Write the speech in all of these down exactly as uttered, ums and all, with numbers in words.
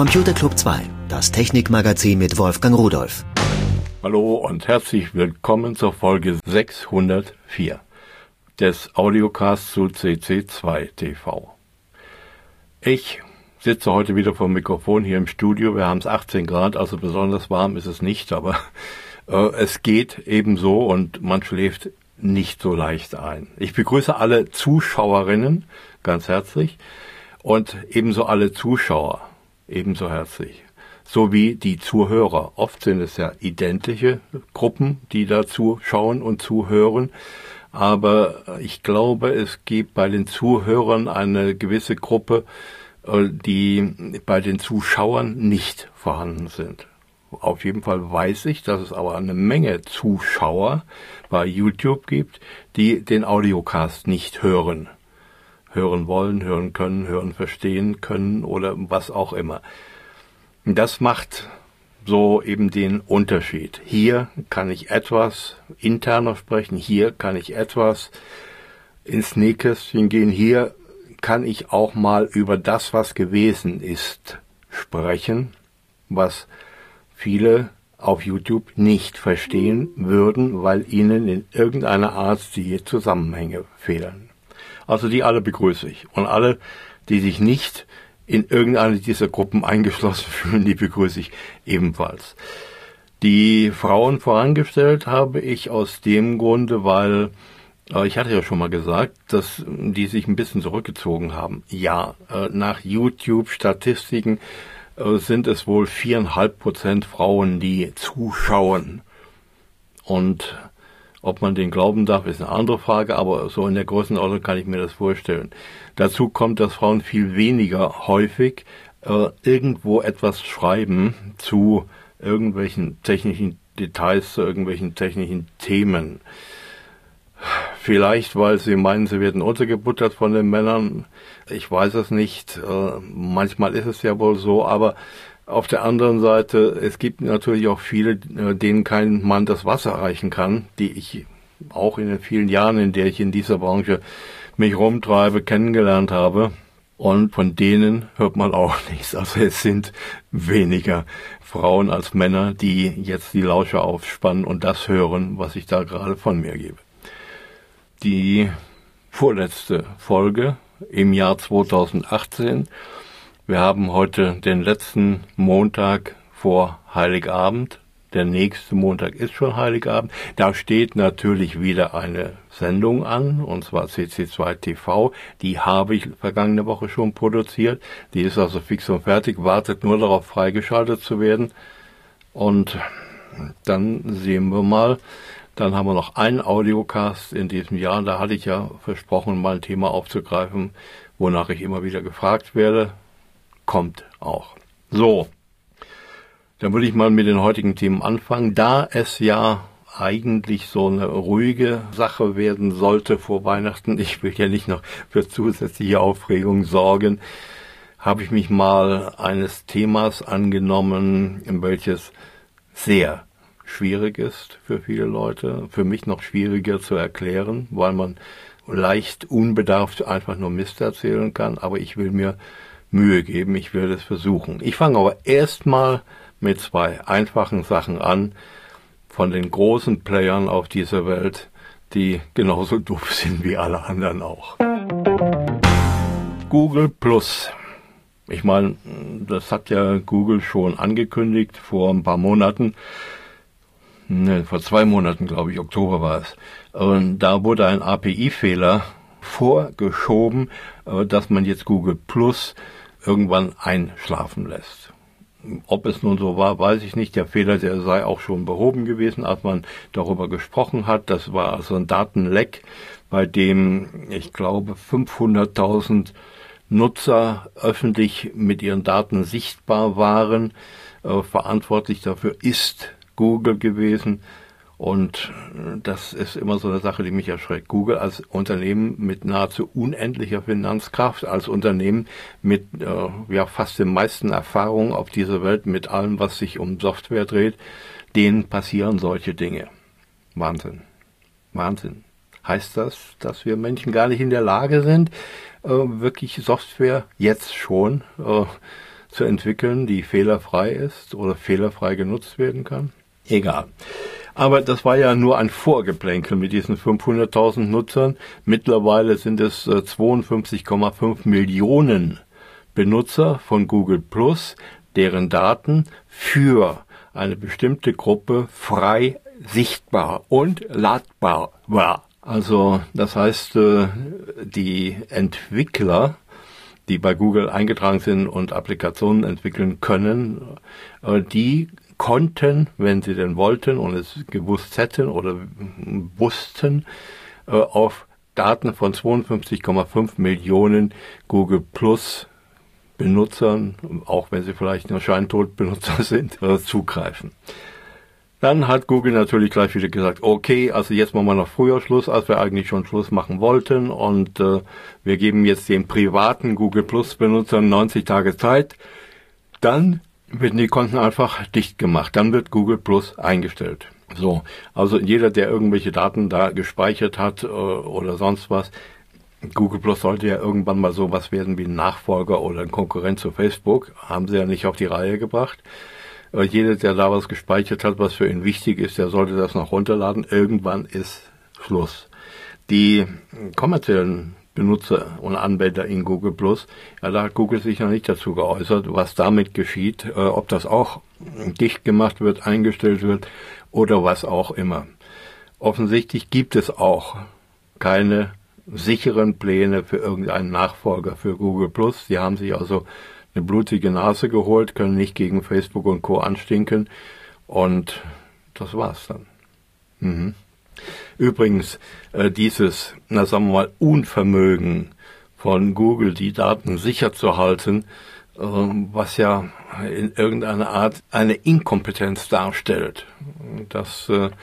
Computer Club zwei, das Technikmagazin mit Wolfgang Rudolph. Hallo und herzlich willkommen zur Folge sechshundertvier des Audiocasts zu C C zwei T V. Ich sitze heute wieder vor dem Mikrofon hier im Studio. Wir haben es achtzehn Grad, also besonders warm ist es nicht, aber äh, es geht ebenso und man schläft nicht so leicht ein. Ich begrüße alle Zuschauerinnen ganz herzlich und ebenso alle Zuschauer ebenso herzlich, sowie die Zuhörer. Oft sind es ja identische Gruppen, die da zuschauen und zuhören, aber ich glaube, es gibt bei den Zuhörern eine gewisse Gruppe, die bei den Zuschauern nicht vorhanden sind. Auf jeden Fall weiß ich, dass es aber eine Menge Zuschauer bei YouTube gibt, die den Audiocast nicht hören. Hören wollen, hören können, hören verstehen können oder was auch immer. Das macht so eben den Unterschied. Hier kann ich etwas interner sprechen, hier kann ich etwas ins Nähkästchen gehen, hier kann ich auch mal über das, was gewesen ist, sprechen, was viele auf YouTube nicht verstehen würden, weil ihnen in irgendeiner Art die Zusammenhänge fehlen. Also die alle begrüße ich. Und alle, die sich nicht in irgendeine dieser Gruppen eingeschlossen fühlen, die begrüße ich ebenfalls. Die Frauen vorangestellt habe ich aus dem Grunde, weil, äh, ich hatte ja schon mal gesagt, dass die sich ein bisschen zurückgezogen haben. Ja, äh, nach YouTube-Statistiken äh, sind es wohl viereinhalb Prozent Frauen, die zuschauen. Und ob man den glauben darf, ist eine andere Frage, aber so in der Größenordnung kann ich mir das vorstellen. Dazu kommt, dass Frauen viel weniger häufig äh, irgendwo etwas schreiben zu irgendwelchen technischen Details, zu irgendwelchen technischen Themen. Vielleicht, weil sie meinen, sie werden untergebuttert von den Männern. Ich weiß es nicht. Äh, manchmal ist es ja wohl so, aber auf der anderen Seite, es gibt natürlich auch viele, denen kein Mann das Wasser reichen kann, die ich auch in den vielen Jahren, in der ich in dieser Branche mich rumtreibe, kennengelernt habe. Und von denen hört man auch nichts. Also es sind weniger Frauen als Männer, die jetzt die Lauscher aufspannen und das hören, was ich da gerade von mir gebe. Die vorletzte Folge im Jahr zweitausendachtzehn. Wir haben heute den letzten Montag vor Heiligabend. Der nächste Montag ist schon Heiligabend. Da steht natürlich wieder eine Sendung an, und zwar C C zwei T V. Die habe ich vergangene Woche schon produziert. Die ist also fix und fertig, wartet nur darauf, freigeschaltet zu werden. Und dann sehen wir mal. Dann haben wir noch einen Audiocast in diesem Jahr. Da hatte ich ja versprochen, mal ein Thema aufzugreifen, wonach ich immer wieder gefragt werde. Kommt auch. So, dann würde ich mal mit den heutigen Themen anfangen. Da es ja eigentlich so eine ruhige Sache werden sollte vor Weihnachten, ich will ja nicht noch für zusätzliche Aufregung sorgen, habe ich mich mal eines Themas angenommen, welches sehr schwierig ist für viele Leute, für mich noch schwieriger zu erklären, weil man leicht unbedarft einfach nur Mist erzählen kann, aber ich will mir Mühe geben, ich werde es versuchen. Ich fange aber erstmal mit zwei einfachen Sachen an, von den großen Playern auf dieser Welt, die genauso doof sind wie alle anderen auch. Google Plus. Ich meine, das hat ja Google schon angekündigt vor ein paar Monaten. Ne, vor zwei Monaten, glaube ich, Oktober war es. Und da wurde ein A P I-Fehler vorgeschoben, dass man jetzt Google Plus irgendwann einschlafen lässt. Ob es nun so war, weiß ich nicht. Der Fehler, der sei auch schon behoben gewesen, als man darüber gesprochen hat. Das war also ein Datenleck, bei dem, ich glaube, fünfhunderttausend Nutzer öffentlich mit ihren Daten sichtbar waren. Äh, verantwortlich dafür ist Google gewesen. Und das ist immer so eine Sache, die mich erschreckt. Google als Unternehmen mit nahezu unendlicher Finanzkraft, als Unternehmen mit äh, ja fast den meisten Erfahrungen auf dieser Welt, mit allem, was sich um Software dreht, denen passieren solche Dinge. Wahnsinn. Wahnsinn. Heißt das, dass wir Menschen gar nicht in der Lage sind, äh, wirklich Software jetzt schon äh, zu entwickeln, die fehlerfrei ist oder fehlerfrei genutzt werden kann? Egal. Aber das war ja nur ein Vorgeplänkel mit diesen fünfhunderttausend Nutzern. Mittlerweile sind es äh, zweiundfünfzig Komma fünf Millionen Benutzer von Google Plus, deren Daten für eine bestimmte Gruppe frei sichtbar und ladbar war. Also das heißt, äh, die Entwickler, die bei Google eingetragen sind und Applikationen entwickeln können, äh, die konnten, wenn sie denn wollten und es gewusst hätten oder wussten, äh, auf Daten von zweiundfünfzig Komma fünf Millionen Google Plus Benutzern, auch wenn sie vielleicht nur Scheintodbenutzer sind, äh, zugreifen. Dann hat Google natürlich gleich wieder gesagt, okay, also jetzt machen wir noch früher Schluss, als wir eigentlich schon Schluss machen wollten, und äh, wir geben jetzt den privaten Google Plus Benutzern neunzig Tage Zeit. Dann werden die Konten einfach dicht gemacht. Dann wird Google Plus eingestellt. So, also jeder, der irgendwelche Daten da gespeichert hat äh, oder sonst was, Google Plus sollte ja irgendwann mal sowas werden wie ein Nachfolger oder ein Konkurrent zu Facebook. Haben sie ja nicht auf die Reihe gebracht. Äh, jeder, der da was gespeichert hat, was für ihn wichtig ist, der sollte das noch runterladen. Irgendwann ist Schluss. Die kommerziellen Benutzer und Anwender in Google Plus, ja, da hat Google sich noch nicht dazu geäußert, was damit geschieht, äh, ob das auch dicht gemacht wird, eingestellt wird oder was auch immer. Offensichtlich gibt es auch keine sicheren Pläne für irgendeinen Nachfolger für Google Plus. Die haben sich also eine blutige Nase geholt, können nicht gegen Facebook und Co. anstinken, und das war's dann. Mhm. Übrigens, äh, dieses, na sagen wir mal, Unvermögen von Google, die Daten sicher zu halten, äh, was ja in irgendeiner Art eine Inkompetenz darstellt, das äh,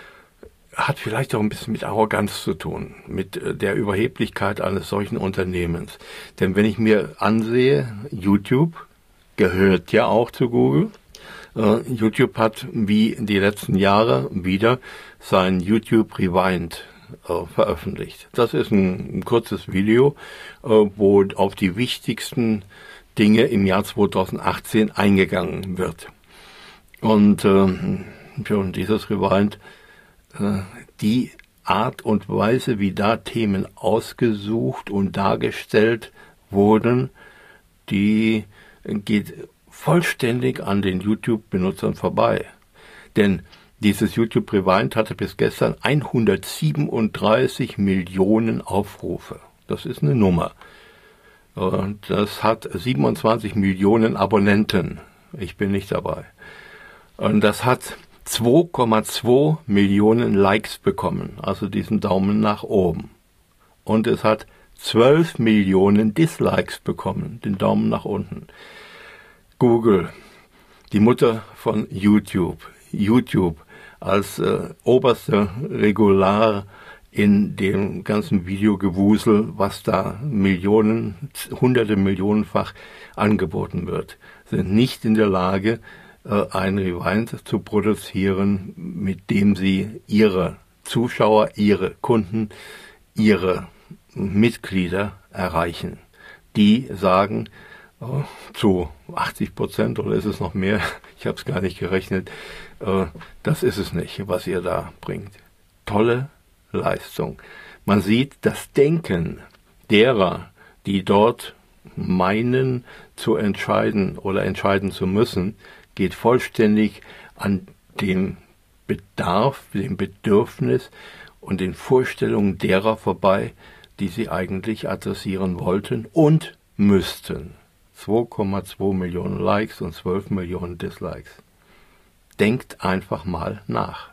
hat vielleicht auch ein bisschen mit Arroganz zu tun, mit äh, der Überheblichkeit eines solchen Unternehmens. Denn wenn ich mir ansehe, YouTube gehört ja auch zu Google. Uh, YouTube hat wie die letzten Jahre wieder sein YouTube Rewind uh, veröffentlicht. Das ist ein, ein kurzes Video, uh, wo auf die wichtigsten Dinge im Jahr zweitausendachtzehn eingegangen wird. Und uh, schon dieses Rewind, uh, die Art und Weise, wie da Themen ausgesucht und dargestellt wurden, die geht vollständig an den YouTube-Benutzern vorbei. Denn dieses YouTube Rewind hatte bis gestern hundertsiebenunddreißig Millionen Aufrufe. Das ist eine Nummer. Und das hat siebenundzwanzig Millionen Abonnenten. Ich bin nicht dabei. Und das hat zwei Komma zwei Millionen Likes bekommen, also diesen Daumen nach oben. Und es hat zwölf Millionen Dislikes bekommen, den Daumen nach unten. Google, die Mutter von YouTube, YouTube als äh, oberste Regular in dem ganzen Videogewusel, was da Millionen, hunderte Millionenfach angeboten wird, sind nicht in der Lage, äh, ein Rewind zu produzieren, mit dem sie ihre Zuschauer, ihre Kunden, ihre Mitglieder erreichen. Die sagen, Uh, zu achtzig Prozent, oder ist es noch mehr? Ich habe es gar nicht gerechnet. Uh, das ist es nicht, was ihr da bringt. Tolle Leistung. Man sieht das Denken derer, die dort meinen zu entscheiden oder entscheiden zu müssen, geht vollständig an dem Bedarf, dem Bedürfnis und den Vorstellungen derer vorbei, die sie eigentlich adressieren wollten und müssten. zwei Komma zwei Millionen Likes und zwölf Millionen Dislikes. Denkt einfach mal nach.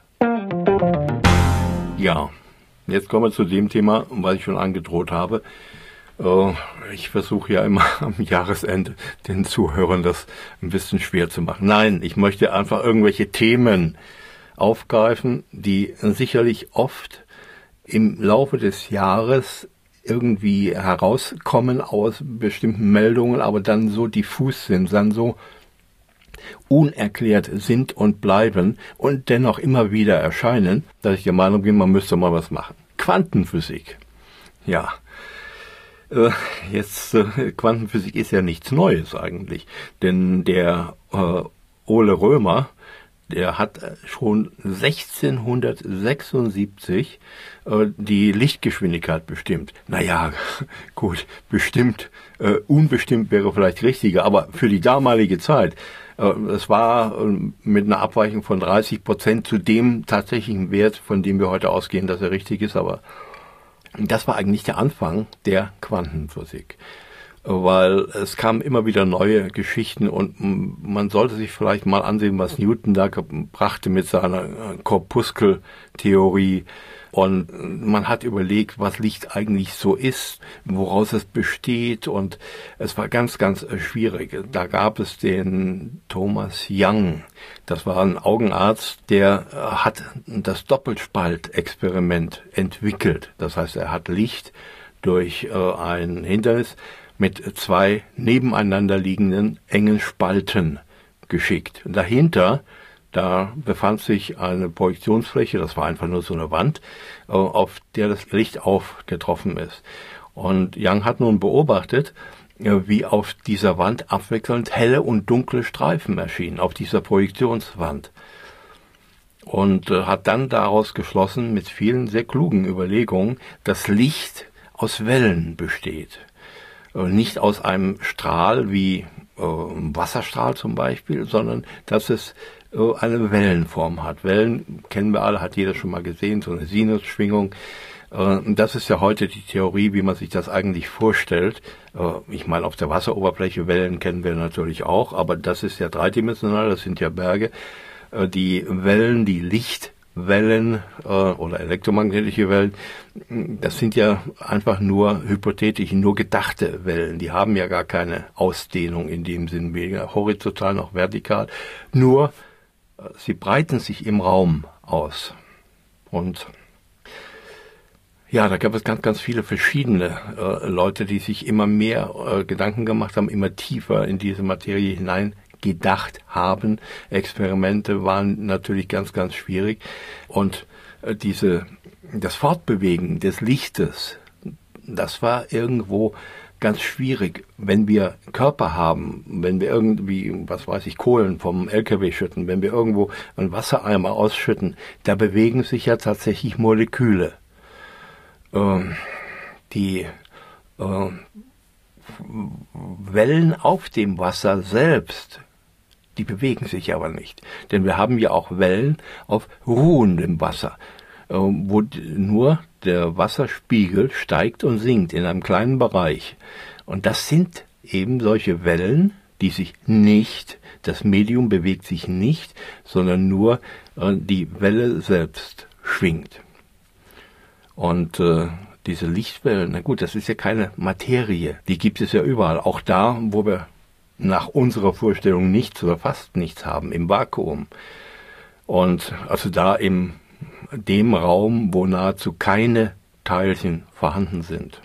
Ja, jetzt kommen wir zu dem Thema, was ich schon angedroht habe. Ich versuche ja immer am Jahresende den Zuhörern das ein bisschen schwer zu machen. Nein, ich möchte einfach irgendwelche Themen aufgreifen, die sicherlich oft im Laufe des Jahres irgendwie herauskommen aus bestimmten Meldungen, aber dann so diffus sind, dann so unerklärt sind und bleiben und dennoch immer wieder erscheinen, dass ich der Meinung bin, man müsste mal was machen. Quantenphysik. Ja. Äh, jetzt, äh, Quantenphysik ist ja nichts Neues eigentlich, denn der äh, Ole Römer, der hat schon sechzehnhundertsechsundsiebzig äh, die Lichtgeschwindigkeit bestimmt. Naja, gut, bestimmt, äh, unbestimmt wäre vielleicht richtiger, aber für die damalige Zeit, äh, es war äh, mit einer Abweichung von dreißig Prozent zu dem tatsächlichen Wert, von dem wir heute ausgehen, dass er richtig ist, aber das war eigentlich der Anfang der Quantenphysik. Weil es kamen immer wieder neue Geschichten und man sollte sich vielleicht mal ansehen, was Newton da brachte mit seiner Korpuskeltheorie. Und man hat überlegt, was Licht eigentlich so ist, woraus es besteht, und es war ganz, ganz schwierig. Da gab es den Thomas Young, das war ein Augenarzt, der hat das Doppelspaltexperiment entwickelt. Das heißt, er hat Licht durch ein Hindernis mit zwei nebeneinander liegenden engen Spalten geschickt. Und dahinter, da befand sich eine Projektionsfläche, das war einfach nur so eine Wand, auf der das Licht aufgetroffen ist. Und Young hat nun beobachtet, wie auf dieser Wand abwechselnd helle und dunkle Streifen erschienen, auf dieser Projektionswand. Und hat dann daraus geschlossen, mit vielen sehr klugen Überlegungen, dass Licht aus Wellen besteht. Nicht aus einem Strahl wie äh, Wasserstrahl zum Beispiel, sondern dass es äh, eine Wellenform hat. Wellen kennen wir alle, hat jeder schon mal gesehen, so eine Sinusschwingung. Äh, das ist ja heute die Theorie, wie man sich das eigentlich vorstellt. Äh, ich meine, auf der Wasseroberfläche Wellen kennen wir natürlich auch, aber das ist ja dreidimensional, das sind ja Berge. Äh, die Wellen, die Licht Wellen äh, oder elektromagnetische Wellen, das sind ja einfach nur hypothetische, nur gedachte Wellen. Die haben ja gar keine Ausdehnung in dem Sinn, weder horizontal noch vertikal. Nur äh, sie breiten sich im Raum aus. Und ja, da gab es ganz, ganz viele verschiedene äh, Leute, die sich immer mehr äh, Gedanken gemacht haben, immer tiefer in diese Materie hinein gedacht haben. Experimente waren natürlich ganz, ganz schwierig. Und äh, diese, das Fortbewegen des Lichtes, das war irgendwo ganz schwierig. Wenn wir Körper haben, wenn wir irgendwie, was weiß ich, Kohlen vom L K W schütten, wenn wir irgendwo einen Wassereimer ausschütten, da bewegen sich ja tatsächlich Moleküle. Ähm, die äh, Wellen auf dem Wasser selbst, die bewegen sich aber nicht. Denn wir haben ja auch Wellen auf ruhendem Wasser, äh, wo nur der Wasserspiegel steigt und sinkt in einem kleinen Bereich. Und das sind eben solche Wellen, die sich nicht, das Medium bewegt sich nicht, sondern nur äh, die Welle selbst schwingt. Und äh, diese Lichtwellen, na gut, das ist ja keine Materie, die gibt es ja überall, auch da, wo wir nach unserer Vorstellung nichts oder fast nichts haben, im Vakuum. Und also da in dem Raum, wo nahezu keine Teilchen vorhanden sind.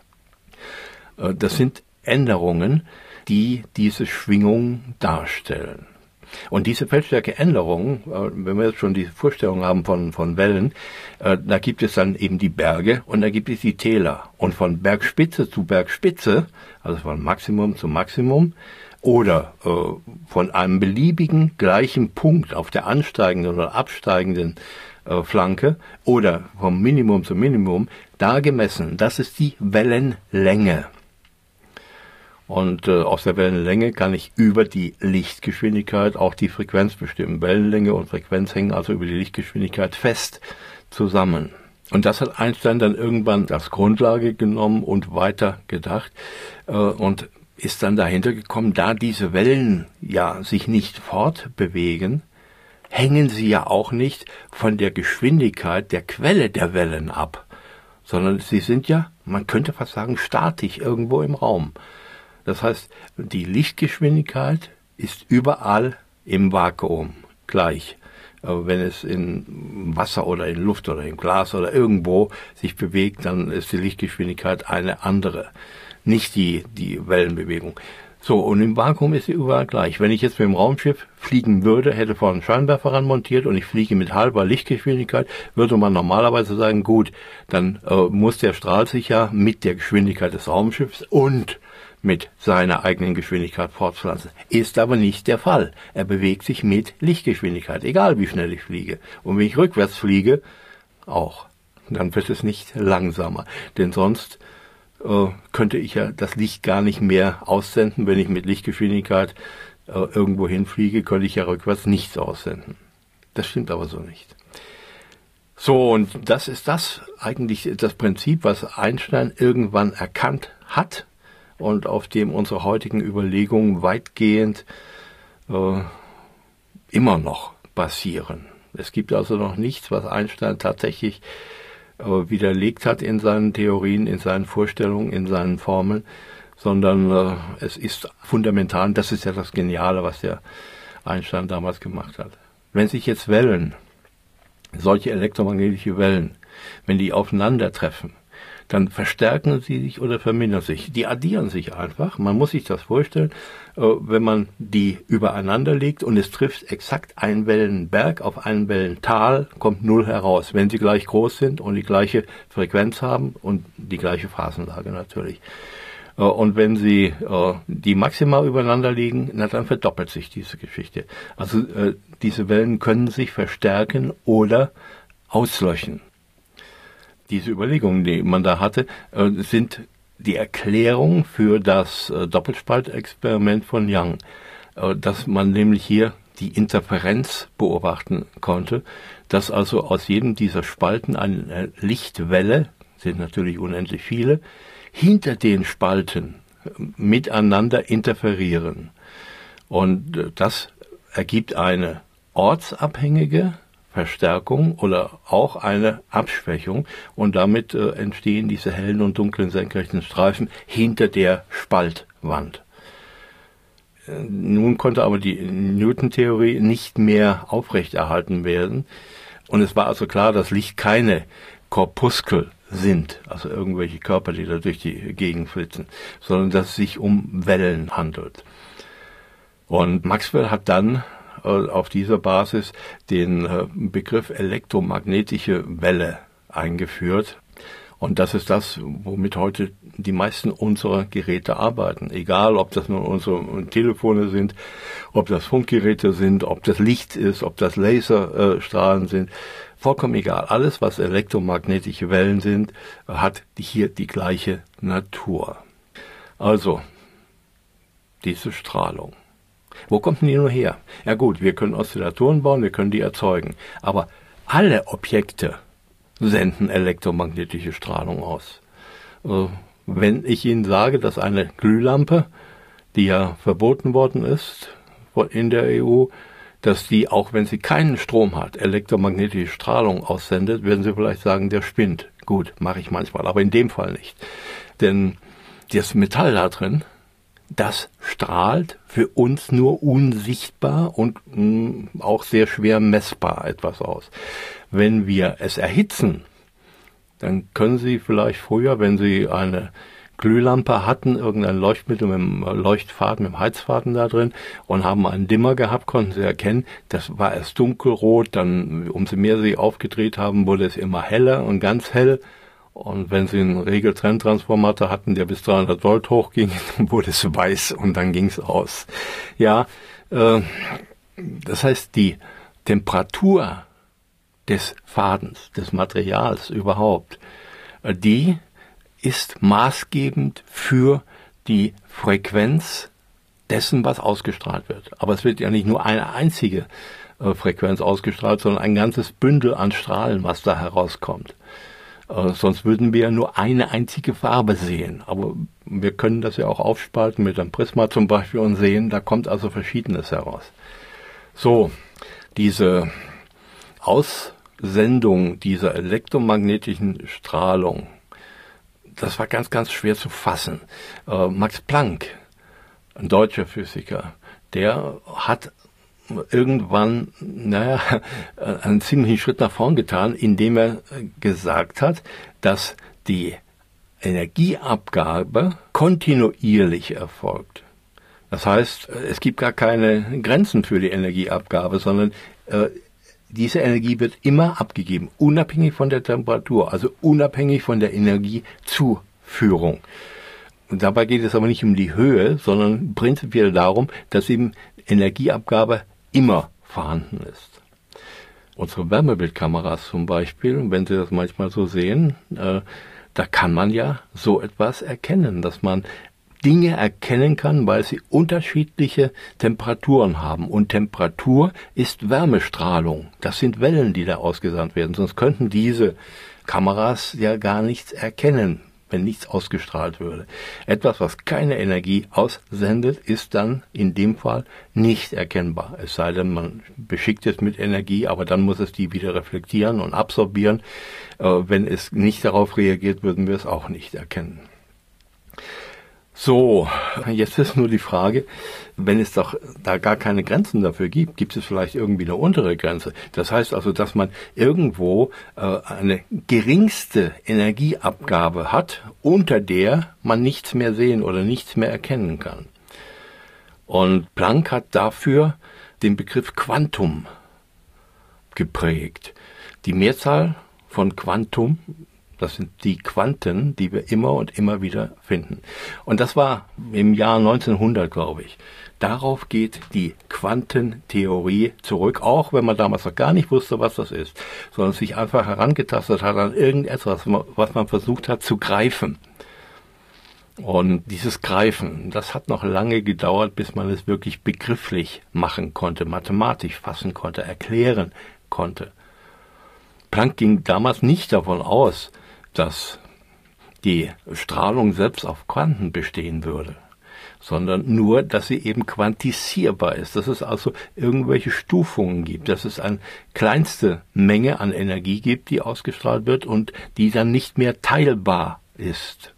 Das sind Änderungen, die diese Schwingung darstellen. Und diese Feldstärkeänderungen, wenn wir jetzt schon diese Vorstellung haben von, von Wellen, da gibt es dann eben die Berge und da gibt es die Täler. Und von Bergspitze zu Bergspitze, also von Maximum zu Maximum, oder äh, von einem beliebigen gleichen Punkt auf der ansteigenden oder absteigenden äh, Flanke oder vom Minimum zum Minimum, da gemessen, das ist die Wellenlänge. Und äh, aus der Wellenlänge kann ich über die Lichtgeschwindigkeit auch die Frequenz bestimmen. Wellenlänge und Frequenz hängen also über die Lichtgeschwindigkeit fest zusammen. Und das hat Einstein dann irgendwann als Grundlage genommen und weiter gedacht äh, und ist dann dahinter gekommen, da diese Wellen ja sich nicht fortbewegen, hängen sie ja auch nicht von der Geschwindigkeit der Quelle der Wellen ab, sondern sie sind ja, man könnte fast sagen, statisch irgendwo im Raum. Das heißt, die Lichtgeschwindigkeit ist überall im Vakuum gleich. Wenn es in Wasser oder in Luft oder im Glas oder irgendwo sich bewegt, dann ist die Lichtgeschwindigkeit eine andere. Nicht die, die Wellenbewegung. So, und im Vakuum ist sie überall gleich. Wenn ich jetzt mit dem Raumschiff fliegen würde, hätte vorne einen Scheinwerfer ran montiert und ich fliege mit halber Lichtgeschwindigkeit, würde man normalerweise sagen, gut, dann äh, muss der Strahl sich ja mit der Geschwindigkeit des Raumschiffs und mit seiner eigenen Geschwindigkeit fortpflanzen. Ist aber nicht der Fall. Er bewegt sich mit Lichtgeschwindigkeit, egal wie schnell ich fliege. Und wenn ich rückwärts fliege, auch. Dann wird es nicht langsamer. Denn sonst äh, könnte ich ja das Licht gar nicht mehr aussenden. Wenn ich mit Lichtgeschwindigkeit äh, irgendwo hinfliege, könnte ich ja rückwärts nichts aussenden. Das stimmt aber so nicht. So, und das ist das eigentlich das Prinzip, was Einstein irgendwann erkannt hat und auf dem unsere heutigen Überlegungen weitgehend äh, immer noch basieren. Es gibt also noch nichts, was Einstein tatsächlich äh, widerlegt hat in seinen Theorien, in seinen Vorstellungen, in seinen Formeln, sondern äh, es ist fundamental, das ist ja das Geniale, was der Einstein damals gemacht hat. Wenn sich jetzt Wellen, solche elektromagnetische Wellen, wenn die aufeinandertreffen, dann verstärken sie sich oder vermindern sich. Die addieren sich einfach. Man muss sich das vorstellen, wenn man die übereinander legt und es trifft exakt einen Wellenberg auf einen Wellental, kommt null heraus, wenn sie gleich groß sind und die gleiche Frequenz haben und die gleiche Phasenlage natürlich. Und wenn sie die Maxima übereinander liegen, na, dann verdoppelt sich diese Geschichte. Also diese Wellen können sich verstärken oder auslöschen. Diese Überlegungen, die man da hatte, sind die Erklärung für das Doppelspaltexperiment von Young, dass man nämlich hier die Interferenz beobachten konnte, dass also aus jedem dieser Spalten eine Lichtwelle, sind natürlich unendlich viele, hinter den Spalten miteinander interferieren. Und das ergibt eine ortsabhängige Verstärkung oder auch eine Abschwächung und damit äh, entstehen diese hellen und dunklen senkrechten Streifen hinter der Spaltwand. Äh, nun konnte aber die Newton-Theorie nicht mehr aufrechterhalten werden und es war also klar, dass Licht keine Korpuskel sind, also irgendwelche Körper, die da durch die Gegend flitzen, sondern dass es sich um Wellen handelt. Und Maxwell hat dann auf dieser Basis den Begriff elektromagnetische Welle eingeführt. Und das ist das, womit heute die meisten unserer Geräte arbeiten. Egal, ob das nun unsere Telefone sind, ob das Funkgeräte sind, ob das Licht ist, ob das Laserstrahlen sind. Vollkommen egal. Alles, was elektromagnetische Wellen sind, hat hier die gleiche Natur. Also, diese Strahlung. Wo kommt denn die nur her? Ja gut, wir können Oszillatoren bauen, wir können die erzeugen. Aber alle Objekte senden elektromagnetische Strahlung aus. Wenn ich Ihnen sage, dass eine Glühlampe, die ja verboten worden ist in der E U, dass die, auch wenn sie keinen Strom hat, elektromagnetische Strahlung aussendet, werden Sie vielleicht sagen, der spinnt. Gut, mache ich manchmal, aber in dem Fall nicht. Denn das Metall da drin, das strahlt für uns nur unsichtbar und mh, auch sehr schwer messbar etwas aus. Wenn wir es erhitzen, dann können Sie vielleicht früher, wenn Sie eine Glühlampe hatten, irgendein Leuchtmittel mit einem Leuchtfaden, mit einem Heizfaden da drin und haben einen Dimmer gehabt, konnten Sie erkennen, das war erst dunkelrot, dann umso mehr Sie aufgedreht haben, wurde es immer heller und ganz hell. Und wenn Sie einen Regeltrenntransformator hatten, der bis dreihundert Volt hochging, dann wurde es weiß und dann ging es aus. Ja, äh, das heißt, die Temperatur des Fadens, des Materials überhaupt, äh, die ist maßgebend für die Frequenz dessen, was ausgestrahlt wird. Aber es wird ja nicht nur eine einzige äh, Frequenz ausgestrahlt, sondern ein ganzes Bündel an Strahlen, was da herauskommt. Äh, sonst würden wir ja nur eine einzige Farbe sehen. Aber wir können das ja auch aufspalten mit einem Prisma zum Beispiel und sehen, da kommt also Verschiedenes heraus. So, diese Aussendung dieser elektromagnetischen Strahlung, das war ganz, ganz schwer zu fassen. Äh, Max Planck, ein deutscher Physiker, der hat irgendwann, naja, einen ziemlichen Schritt nach vorn getan, indem er gesagt hat, dass die Energieabgabe kontinuierlich erfolgt. Das heißt, es gibt gar keine Grenzen für die Energieabgabe, sondern äh, diese Energie wird immer abgegeben, unabhängig von der Temperatur, also unabhängig von der Energiezuführung. Und dabei geht es aber nicht um die Höhe, sondern prinzipiell darum, dass eben Energieabgabe immer vorhanden ist. Unsere Wärmebildkameras zum Beispiel, wenn Sie das manchmal so sehen, äh, da kann man ja so etwas erkennen, dass man Dinge erkennen kann, weil sie unterschiedliche Temperaturen haben. Und Temperatur ist Wärmestrahlung. Das sind Wellen, die da ausgesandt werden. Sonst könnten diese Kameras ja gar nichts erkennen, wenn nichts ausgestrahlt würde. Etwas, was keine Energie aussendet, ist dann in dem Fall nicht erkennbar. Es sei denn, man beschickt es mit Energie, aber dann muss es die wieder reflektieren und absorbieren. Äh, wenn es nicht darauf reagiert, würden wir es auch nicht erkennen. So, jetzt ist nur die Frage, wenn es doch da gar keine Grenzen dafür gibt, gibt es vielleicht irgendwie eine untere Grenze. Das heißt also, dass man irgendwo äh, eine geringste Energieabgabe hat, unter der man nichts mehr sehen oder nichts mehr erkennen kann. Und Planck hat dafür den Begriff Quantum geprägt. Die Mehrzahl von Quantum, das sind die Quanten, die wir immer und immer wieder finden. Und das war im Jahr neunzehnhundert, glaube ich. Darauf geht die Quantentheorie zurück, auch wenn man damals noch gar nicht wusste, was das ist, sondern sich einfach herangetastet hat an irgendetwas, was man versucht hat zu greifen. Und dieses Greifen, das hat noch lange gedauert, bis man es wirklich begrifflich machen konnte, mathematisch fassen konnte, erklären konnte. Planck ging damals nicht davon aus, dass die Strahlung selbst auf Quanten bestehen würde, sondern nur, dass sie eben quantisierbar ist, dass es also irgendwelche Stufungen gibt, dass es eine kleinste Menge an Energie gibt, die ausgestrahlt wird und die dann nicht mehr teilbar ist.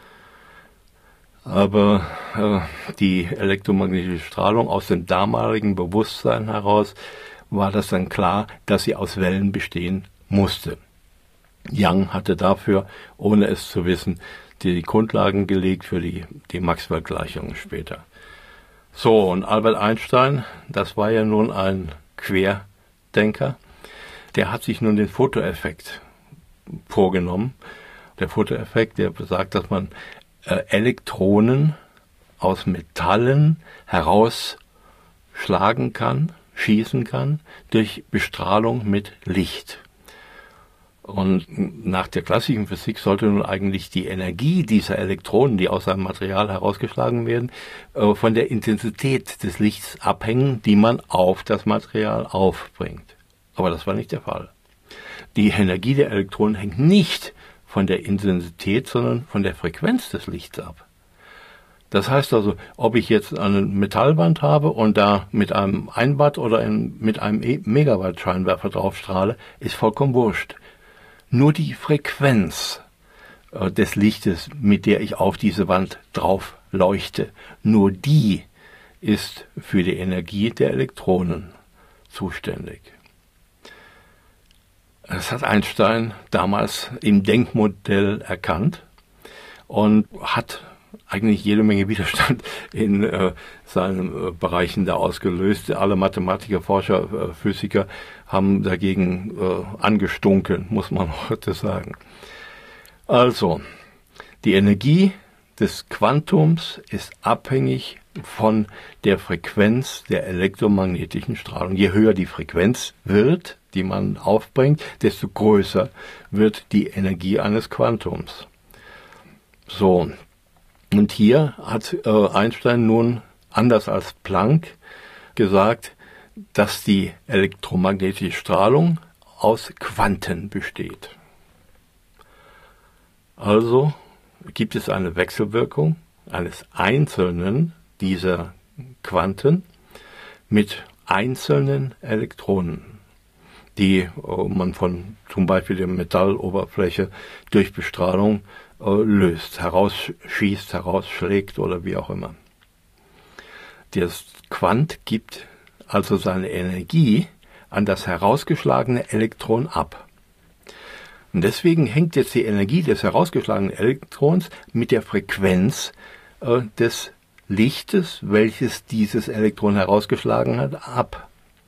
Aber äh, die elektromagnetische Strahlung aus dem damaligen Bewusstsein heraus war das dann klar, dass sie aus Wellen bestehen musste. Young hatte dafür, ohne es zu wissen, die Grundlagen gelegt für die, die Maxwell-Gleichungen später. So, und Albert Einstein, das war ja nun ein Querdenker, der hat sich nun den Fotoeffekt vorgenommen. Der Fotoeffekt, der besagt, dass man äh, Elektronen aus Metallen herausschlagen kann, schießen kann, durch Bestrahlung mit Licht. Und nach der klassischen Physik sollte nun eigentlich die Energie dieser Elektronen, die aus einem Material herausgeschlagen werden, von der Intensität des Lichts abhängen, die man auf das Material aufbringt. Aber das war nicht der Fall. Die Energie der Elektronen hängt nicht von der Intensität, sondern von der Frequenz des Lichts ab. Das heißt also, ob ich jetzt eine Metallwand habe und da mit einem ein Watt oder mit einem Megawatt-Scheinwerfer drauf strahle, ist vollkommen wurscht. Nur die Frequenz äh, des Lichtes, mit der ich auf diese Wand drauf leuchte, nur die ist für die Energie der Elektronen zuständig. Das hat Einstein damals im Denkmodell erkannt und hat eigentlich jede Menge Widerstand in äh, seinen äh, Bereichen da ausgelöst. Alle Mathematiker, Forscher, äh, Physiker haben dagegen äh, angestunken, muss man heute sagen. Also, die Energie des Quantums ist abhängig von der Frequenz der elektromagnetischen Strahlung. Je höher die Frequenz wird, die man aufbringt, desto größer wird die Energie eines Quantums. So. Und hier hat äh, Einstein nun, anders als Planck, gesagt, dass die elektromagnetische Strahlung aus Quanten besteht. Also gibt es eine Wechselwirkung eines einzelnen dieser Quanten mit einzelnen Elektronen, die äh, man von zum Beispiel der Metalloberfläche durch Bestrahlung löst, herausschießt, herausschlägt oder wie auch immer. Das Quant gibt also seine Energie an das herausgeschlagene Elektron ab. Und deswegen hängt jetzt die Energie des herausgeschlagenen Elektrons mit der Frequenz äh, des Lichtes, welches dieses Elektron herausgeschlagen hat, ab.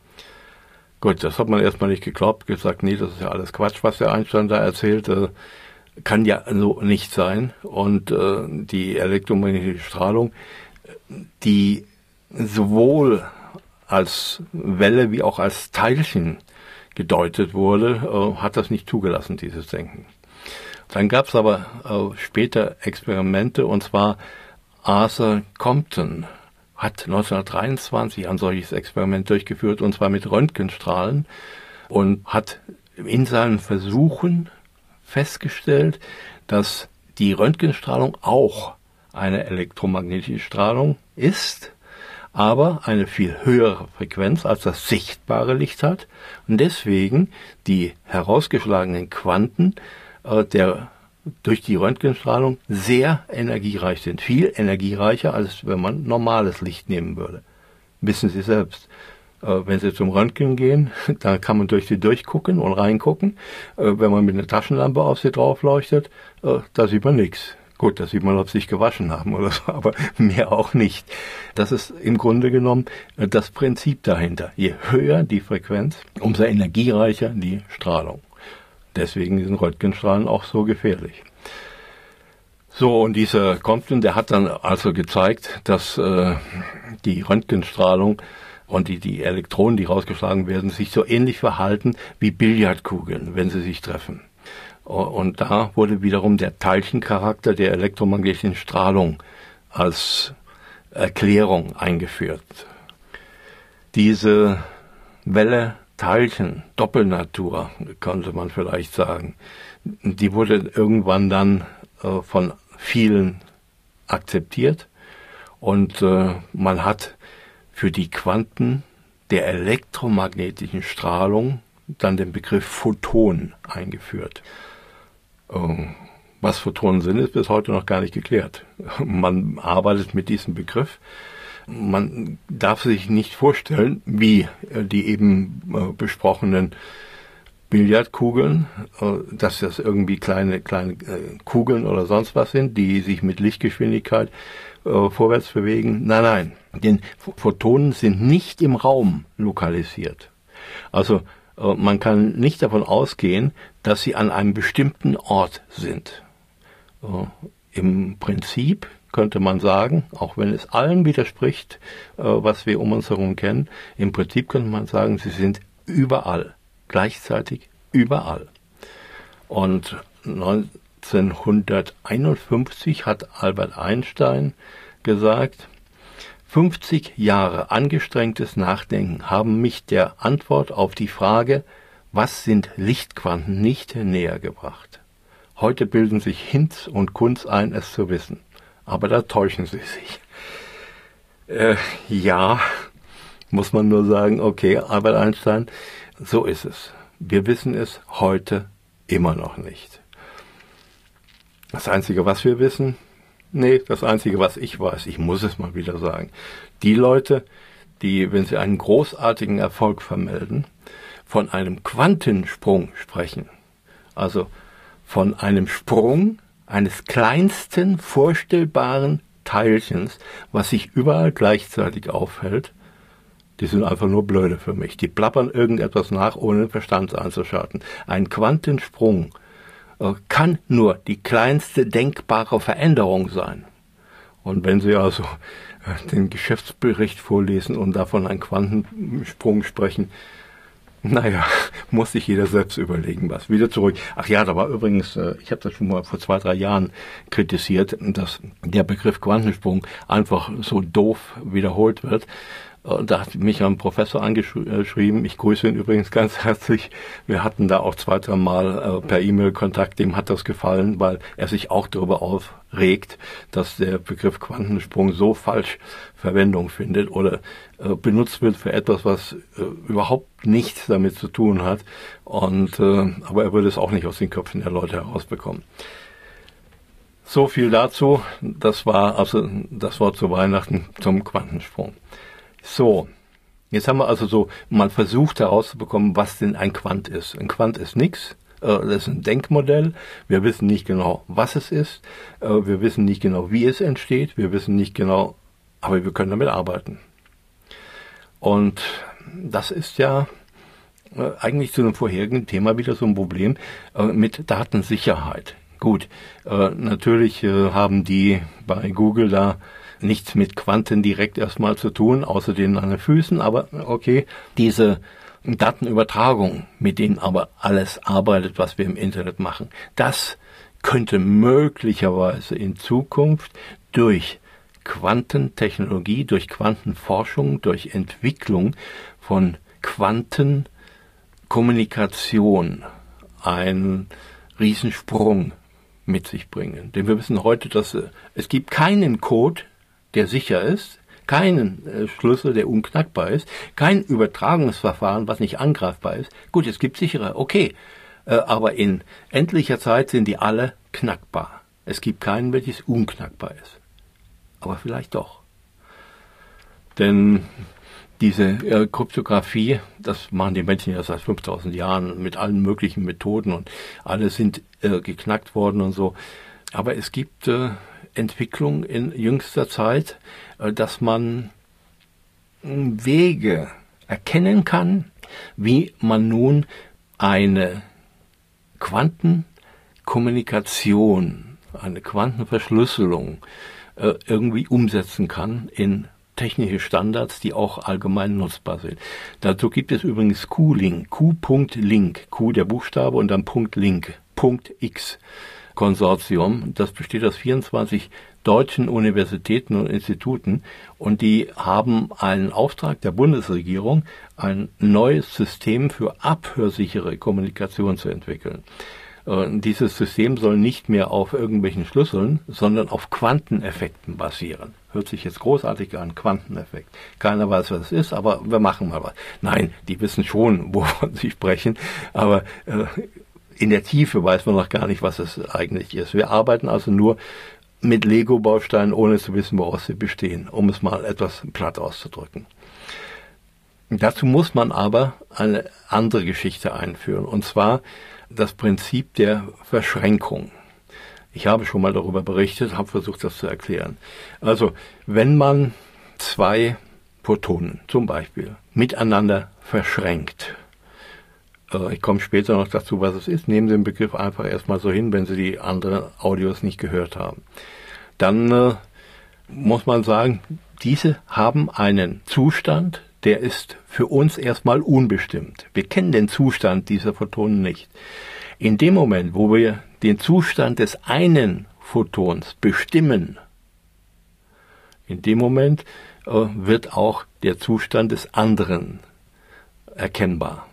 Gut, das hat man erstmal nicht geglaubt, gesagt, nee, das ist ja alles Quatsch, was der Einstein da erzählt, äh, kann ja so nicht sein. Und äh, die elektromagnetische Strahlung, die sowohl als Welle wie auch als Teilchen gedeutet wurde, äh, hat das nicht zugelassen, dieses Denken. Dann gab es aber äh, später Experimente, und zwar Arthur Compton hat neunzehnhundertdreiundzwanzig ein solches Experiment durchgeführt, und zwar mit Röntgenstrahlen, und hat in seinen Versuchen festgestellt, dass die Röntgenstrahlung auch eine elektromagnetische Strahlung ist, aber eine viel höhere Frequenz als das sichtbare Licht hat, und deswegen die herausgeschlagenen Quanten äh, der durch die Röntgenstrahlung sehr energiereich sind, viel energiereicher, als wenn man normales Licht nehmen würde. Wissen Sie selbst. Äh, wenn Sie zum Röntgen gehen, da kann man durch sie durchgucken und reingucken. Äh, wenn man mit einer Taschenlampe auf sie drauf leuchtet, äh, da sieht man nichts. Gut, da sieht man, ob sie sich gewaschen haben oder so, aber mehr auch nicht. Das ist im Grunde genommen das Prinzip dahinter. Je höher die Frequenz, umso energiereicher die Strahlung. Deswegen sind Röntgenstrahlen auch so gefährlich. So, und dieser Compton, der hat dann also gezeigt, dass äh, die Röntgenstrahlung und die, die Elektronen, die rausgeschlagen werden, sich so ähnlich verhalten wie Billardkugeln, wenn sie sich treffen. Und da wurde wiederum der Teilchencharakter der elektromagnetischen Strahlung als Erklärung eingeführt. Diese Welle Teilchen, Doppelnatur, könnte man vielleicht sagen, die wurde irgendwann dann äh, von vielen akzeptiert, und äh, man hat für die Quanten der elektromagnetischen Strahlung dann den Begriff Photon eingeführt. Was Photonen sind, ist bis heute noch gar nicht geklärt. Man arbeitet mit diesem Begriff. Man darf sich nicht vorstellen, wie die eben besprochenen Billardkugeln, dass das irgendwie kleine, kleine Kugeln oder sonst was sind, die sich mit Lichtgeschwindigkeit vorwärts bewegen. Nein, nein, denn Photonen sind nicht im Raum lokalisiert. Also man kann nicht davon ausgehen, dass sie an einem bestimmten Ort sind. Im Prinzip könnte man sagen, auch wenn es allem widerspricht, was wir um uns herum kennen, im Prinzip könnte man sagen, sie sind überall, gleichzeitig überall. Und neunzehnhunderteinundfünfzig hat Albert Einstein gesagt, fünfzig Jahre angestrengtes Nachdenken haben mich der Antwort auf die Frage, was sind Lichtquanten, nicht näher gebracht. Heute bilden sich Hinz und Kunz ein, es zu wissen. Aber da täuschen sie sich. Äh, ja, muss man nur sagen, okay, Albert Einstein, so ist es. Wir wissen es heute immer noch nicht. Das Einzige, was wir wissen, nee, das Einzige, was ich weiß, ich muss es mal wieder sagen, die Leute, die, wenn sie einen großartigen Erfolg vermelden, von einem Quantensprung sprechen, also von einem Sprung eines kleinsten vorstellbaren Teilchens, was sich überall gleichzeitig aufhält, die sind einfach nur blöde für mich. Die plappern irgendetwas nach, ohne den Verstand einzuschalten. Ein Quantensprung kann nur die kleinste denkbare Veränderung sein. Und wenn Sie also den Geschäftsbericht vorlesen und davon einen Quantensprung sprechen, naja, muss sich jeder selbst überlegen, was. Wieder zurück. Ach ja, da war übrigens, ich habe das schon mal vor zwei, drei Jahren kritisiert, dass der Begriff Quantensprung einfach so doof wiederholt wird. Da hat mich ein Professor angeschrieben, ich grüße ihn übrigens ganz herzlich. Wir hatten da auch zwei, drei Mal per E-Mail Kontakt, dem hat das gefallen, weil er sich auch darüber aufregt, dass der Begriff Quantensprung so falsch Verwendung findet oder äh, benutzt wird für etwas, was äh, überhaupt nichts damit zu tun hat. Und äh, aber er würde es auch nicht aus den Köpfen der Leute herausbekommen. So viel dazu. Das war also das Wort zu Weihnachten zum Quantensprung. So, jetzt haben wir also so mal versucht herauszubekommen, was denn ein Quant ist. Ein Quant ist nichts. Das ist ein Denkmodell. Wir wissen nicht genau, was es ist. Wir wissen nicht genau, wie es entsteht. Wir wissen nicht genau, aber wir können damit arbeiten. Und das ist ja äh, eigentlich zu einem vorherigen Thema wieder so ein Problem äh, mit Datensicherheit. Gut, äh, natürlich äh, haben die bei Google da nichts mit Quanten direkt erstmal zu tun, außer denen an den Füßen, aber okay, diese Datenübertragung, mit denen aber alles arbeitet, was wir im Internet machen, das könnte möglicherweise in Zukunft durch Quantentechnologie, durch Quantenforschung, durch Entwicklung von Quantenkommunikation einen Riesensprung mit sich bringen. Denn wir wissen heute, dass äh, es gibt keinen Code, der sicher ist, keinen äh, Schlüssel, der unknackbar ist, kein Übertragungsverfahren, was nicht angreifbar ist. Gut, es gibt sichere, okay, äh, aber in endlicher Zeit sind die alle knackbar. Es gibt keinen, welches unknackbar ist. Aber vielleicht doch. Denn diese äh, Kryptographie, das machen die Menschen ja seit fünftausend Jahren mit allen möglichen Methoden und alle sind äh, geknackt worden und so. Aber es gibt äh, Entwicklung in jüngster Zeit, äh, dass man Wege erkennen kann, wie man nun eine Quantenkommunikation, eine Quantenverschlüsselung äh, irgendwie umsetzen kann in technische Standards, die auch allgemein nutzbar sind. Dazu gibt es übrigens Q-Link, Q.Link, Q der Buchstabe und dann Punkt Link, Punkt X Konsortium. Das besteht aus vierundzwanzig deutschen Universitäten und Instituten und die haben einen Auftrag der Bundesregierung, ein neues System für abhörsichere Kommunikation zu entwickeln. Und dieses System soll nicht mehr auf irgendwelchen Schlüsseln, sondern auf Quanteneffekten basieren. Hört sich jetzt großartig an, Quanteneffekt. Keiner weiß, was es ist, aber wir machen mal was. Nein, die wissen schon, wovon sie sprechen, aber äh, in der Tiefe weiß man noch gar nicht, was es eigentlich ist. Wir arbeiten also nur mit Lego-Bausteinen, ohne zu wissen, woraus sie bestehen, um es mal etwas platt auszudrücken. Dazu muss man aber eine andere Geschichte einführen, und zwar das Prinzip der Verschränkung. Ich habe schon mal darüber berichtet, habe versucht, das zu erklären. Also, wenn man zwei Photonen zum Beispiel miteinander verschränkt, äh, ich komme später noch dazu, was es ist, nehmen Sie den Begriff einfach erstmal so hin, wenn Sie die anderen Audios nicht gehört haben, dann äh, muss man sagen, diese haben einen Zustand, der ist für uns erstmal unbestimmt. Wir kennen den Zustand dieser Photonen nicht. In dem Moment, wo wir den Zustand des einen Photons bestimmen, in dem Moment äh, wird auch der Zustand des anderen erkennbar.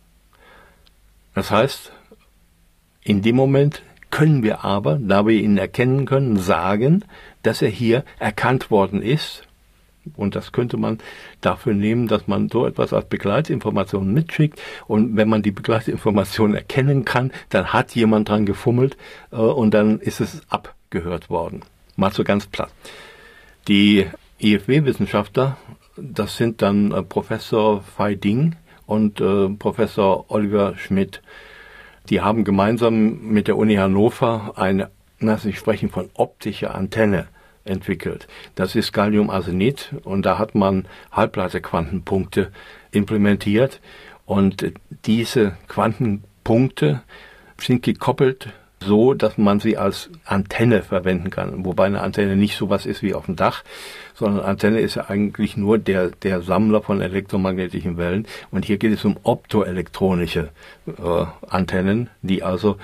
Das heißt, in dem Moment können wir aber, da wir ihn erkennen können, sagen, dass er hier erkannt worden ist. Und das könnte man dafür nehmen, dass man so etwas als Begleitinformation mitschickt. Und wenn man die Begleitinformation erkennen kann, dann hat jemand dran gefummelt äh, und dann ist es abgehört worden. Mal so ganz platt. Die I F W-Wissenschaftler, das sind dann äh, Professor Fei Ding und äh, Professor Oliver Schmidt. Die haben gemeinsam mit der Uni Hannover eine, na, sie sprechen von optischer Antenne entwickelt. Das ist Galliumarsenid und da hat man Halbleiterquantenpunkte implementiert und diese Quantenpunkte sind gekoppelt so, dass man sie als Antenne verwenden kann. Wobei eine Antenne nicht sowas ist wie auf dem Dach, sondern Antenne ist ja eigentlich nur der, der Sammler von elektromagnetischen Wellen. Und hier geht es um optoelektronische äh, Antennen, die also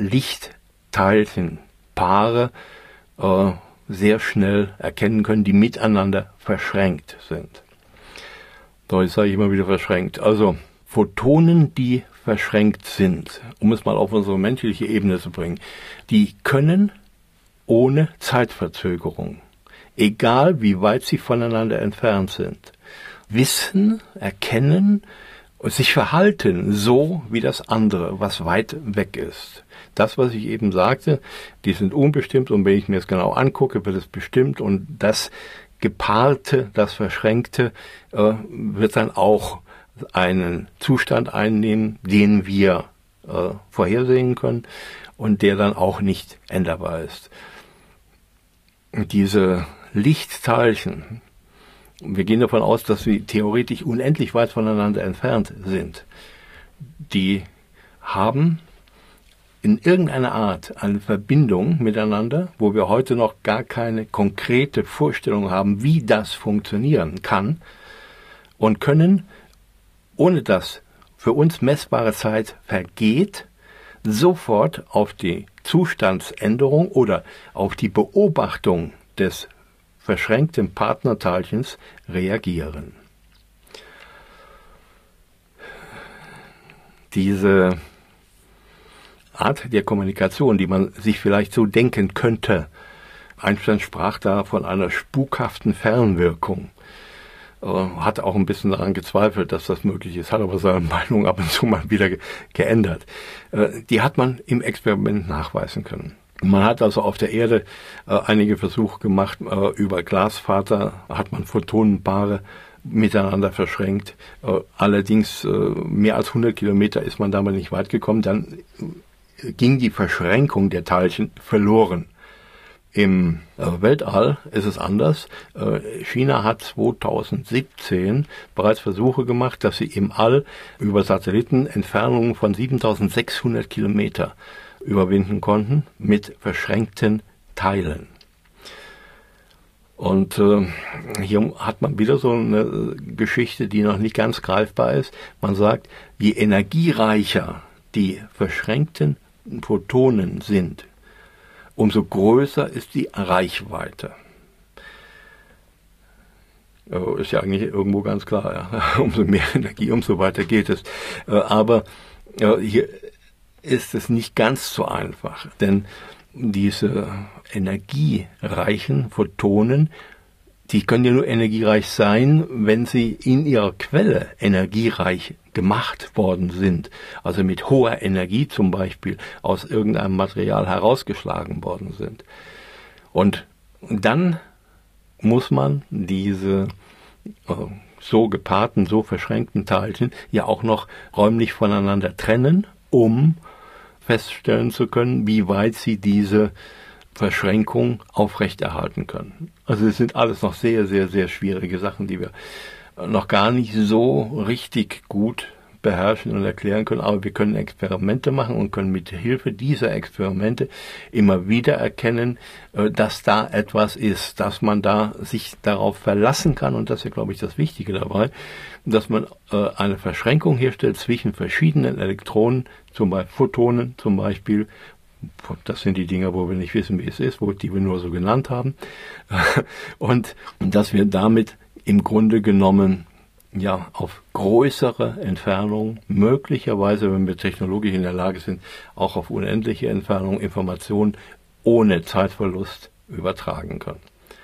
Lichtteilchenpaare äh, sehr schnell erkennen können, die miteinander verschränkt sind. So, jetzt sage ich immer wieder verschränkt. Also Photonen, die verschränkt sind, um es mal auf unsere menschliche Ebene zu bringen, die können ohne Zeitverzögerung, egal wie weit sie voneinander entfernt sind, wissen, erkennen und sich verhalten so wie das andere, was weit weg ist. Das, was ich eben sagte, die sind unbestimmt und wenn ich mir das genau angucke, wird es bestimmt und das Gepaarte, das Verschränkte, äh, wird dann auch einen Zustand einnehmen, den wir äh, vorhersehen können und der dann auch nicht änderbar ist. Und diese Lichtteilchen, wir gehen davon aus, dass sie theoretisch unendlich weit voneinander entfernt sind. Die haben in irgendeiner Art eine Verbindung miteinander, wo wir heute noch gar keine konkrete Vorstellung haben, wie das funktionieren kann, und können, ohne dass für uns messbare Zeit vergeht, sofort auf die Zustandsänderung oder auf die Beobachtung des verschränkten Partnerteilchens reagieren. Diese Art der Kommunikation, die man sich vielleicht so denken könnte, Einstein sprach da von einer spukhaften Fernwirkung, äh, hat auch ein bisschen daran gezweifelt, dass das möglich ist, hat aber seine Meinung ab und zu mal wieder ge- geändert. Äh, die hat man im Experiment nachweisen können. Man hat also auf der Erde äh, einige Versuche gemacht, äh, über Glasfaser hat man Photonenpaare miteinander verschränkt. Äh, allerdings äh, mehr als hundert Kilometer ist man damit nicht weit gekommen. Dann äh, ging die Verschränkung der Teilchen verloren. Im äh, Weltall ist es anders. Äh, China hat zweitausendsiebzehn bereits Versuche gemacht, dass sie im All über Satelliten Entfernungen von siebentausendsechshundert Kilometer überwinden konnten mit verschränkten Teilen. Und äh, hier hat man wieder so eine Geschichte, die noch nicht ganz greifbar ist. Man sagt, je energiereicher die verschränkten Photonen sind, umso größer ist die Reichweite. Äh, ist ja eigentlich irgendwo ganz klar, ja. Umso mehr Energie, umso weiter geht es. Äh, aber äh, hier ist es nicht ganz so einfach, denn diese energiereichen Photonen, die können ja nur energiereich sein, wenn sie in ihrer Quelle energiereich gemacht worden sind, also mit hoher Energie zum Beispiel aus irgendeinem Material herausgeschlagen worden sind. Und dann muss man diese äh, so gepaarten, so verschränkten Teilchen ja auch noch räumlich voneinander trennen, um feststellen zu können, wie weit sie diese Verschränkung aufrechterhalten können. Also es sind alles noch sehr, sehr, sehr schwierige Sachen, die wir noch gar nicht so richtig gut beherrschen und erklären können, aber wir können Experimente machen und können mit Hilfe dieser Experimente immer wieder erkennen, dass da etwas ist, dass man da sich darauf verlassen kann, und das ist ja, glaube ich, das Wichtige dabei, dass man eine Verschränkung herstellt zwischen verschiedenen Elektronen, zum Beispiel Photonen zum Beispiel. Das sind die Dinger, wo wir nicht wissen, wie es ist, wo die wir nur so genannt haben, und dass wir damit im Grunde genommen ja auf größere Entfernung, möglicherweise, wenn wir technologisch in der Lage sind, auch auf unendliche Entfernung Informationen ohne Zeitverlust übertragen können.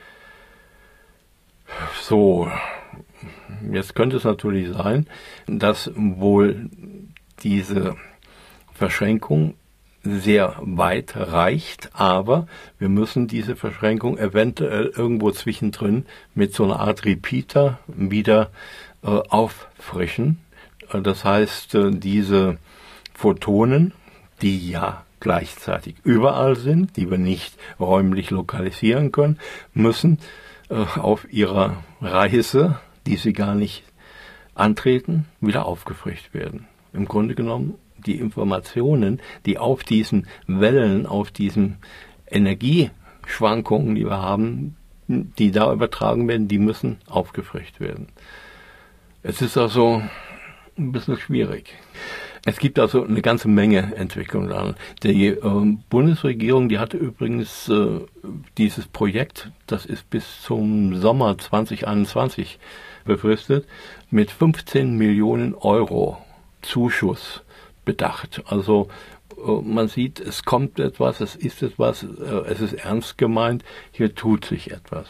So, jetzt könnte es natürlich sein, dass wohl diese Verschränkung sehr weit reicht, aber wir müssen diese Verschränkung eventuell irgendwo zwischendrin mit so einer Art Repeater wieder äh, auffrischen. Das heißt, äh, diese Photonen, die ja gleichzeitig überall sind, die wir nicht räumlich lokalisieren können, müssen äh, auf ihrer Reise, die sie gar nicht antreten, wieder aufgefrischt werden. Im Grunde genommen die Informationen, die auf diesen Wellen, auf diesen Energieschwankungen, die wir haben, die da übertragen werden, die müssen aufgefrischt werden. Es ist also ein bisschen schwierig. Es gibt also eine ganze Menge Entwicklungen. Die äh, Bundesregierung, die hatte übrigens äh, dieses Projekt, das ist bis zum Sommer zwanzig einundzwanzig befristet, mit fünfzehn Millionen Euro Zuschuss bedacht. Also man sieht, es kommt etwas, es ist etwas, es ist ernst gemeint, hier tut sich etwas.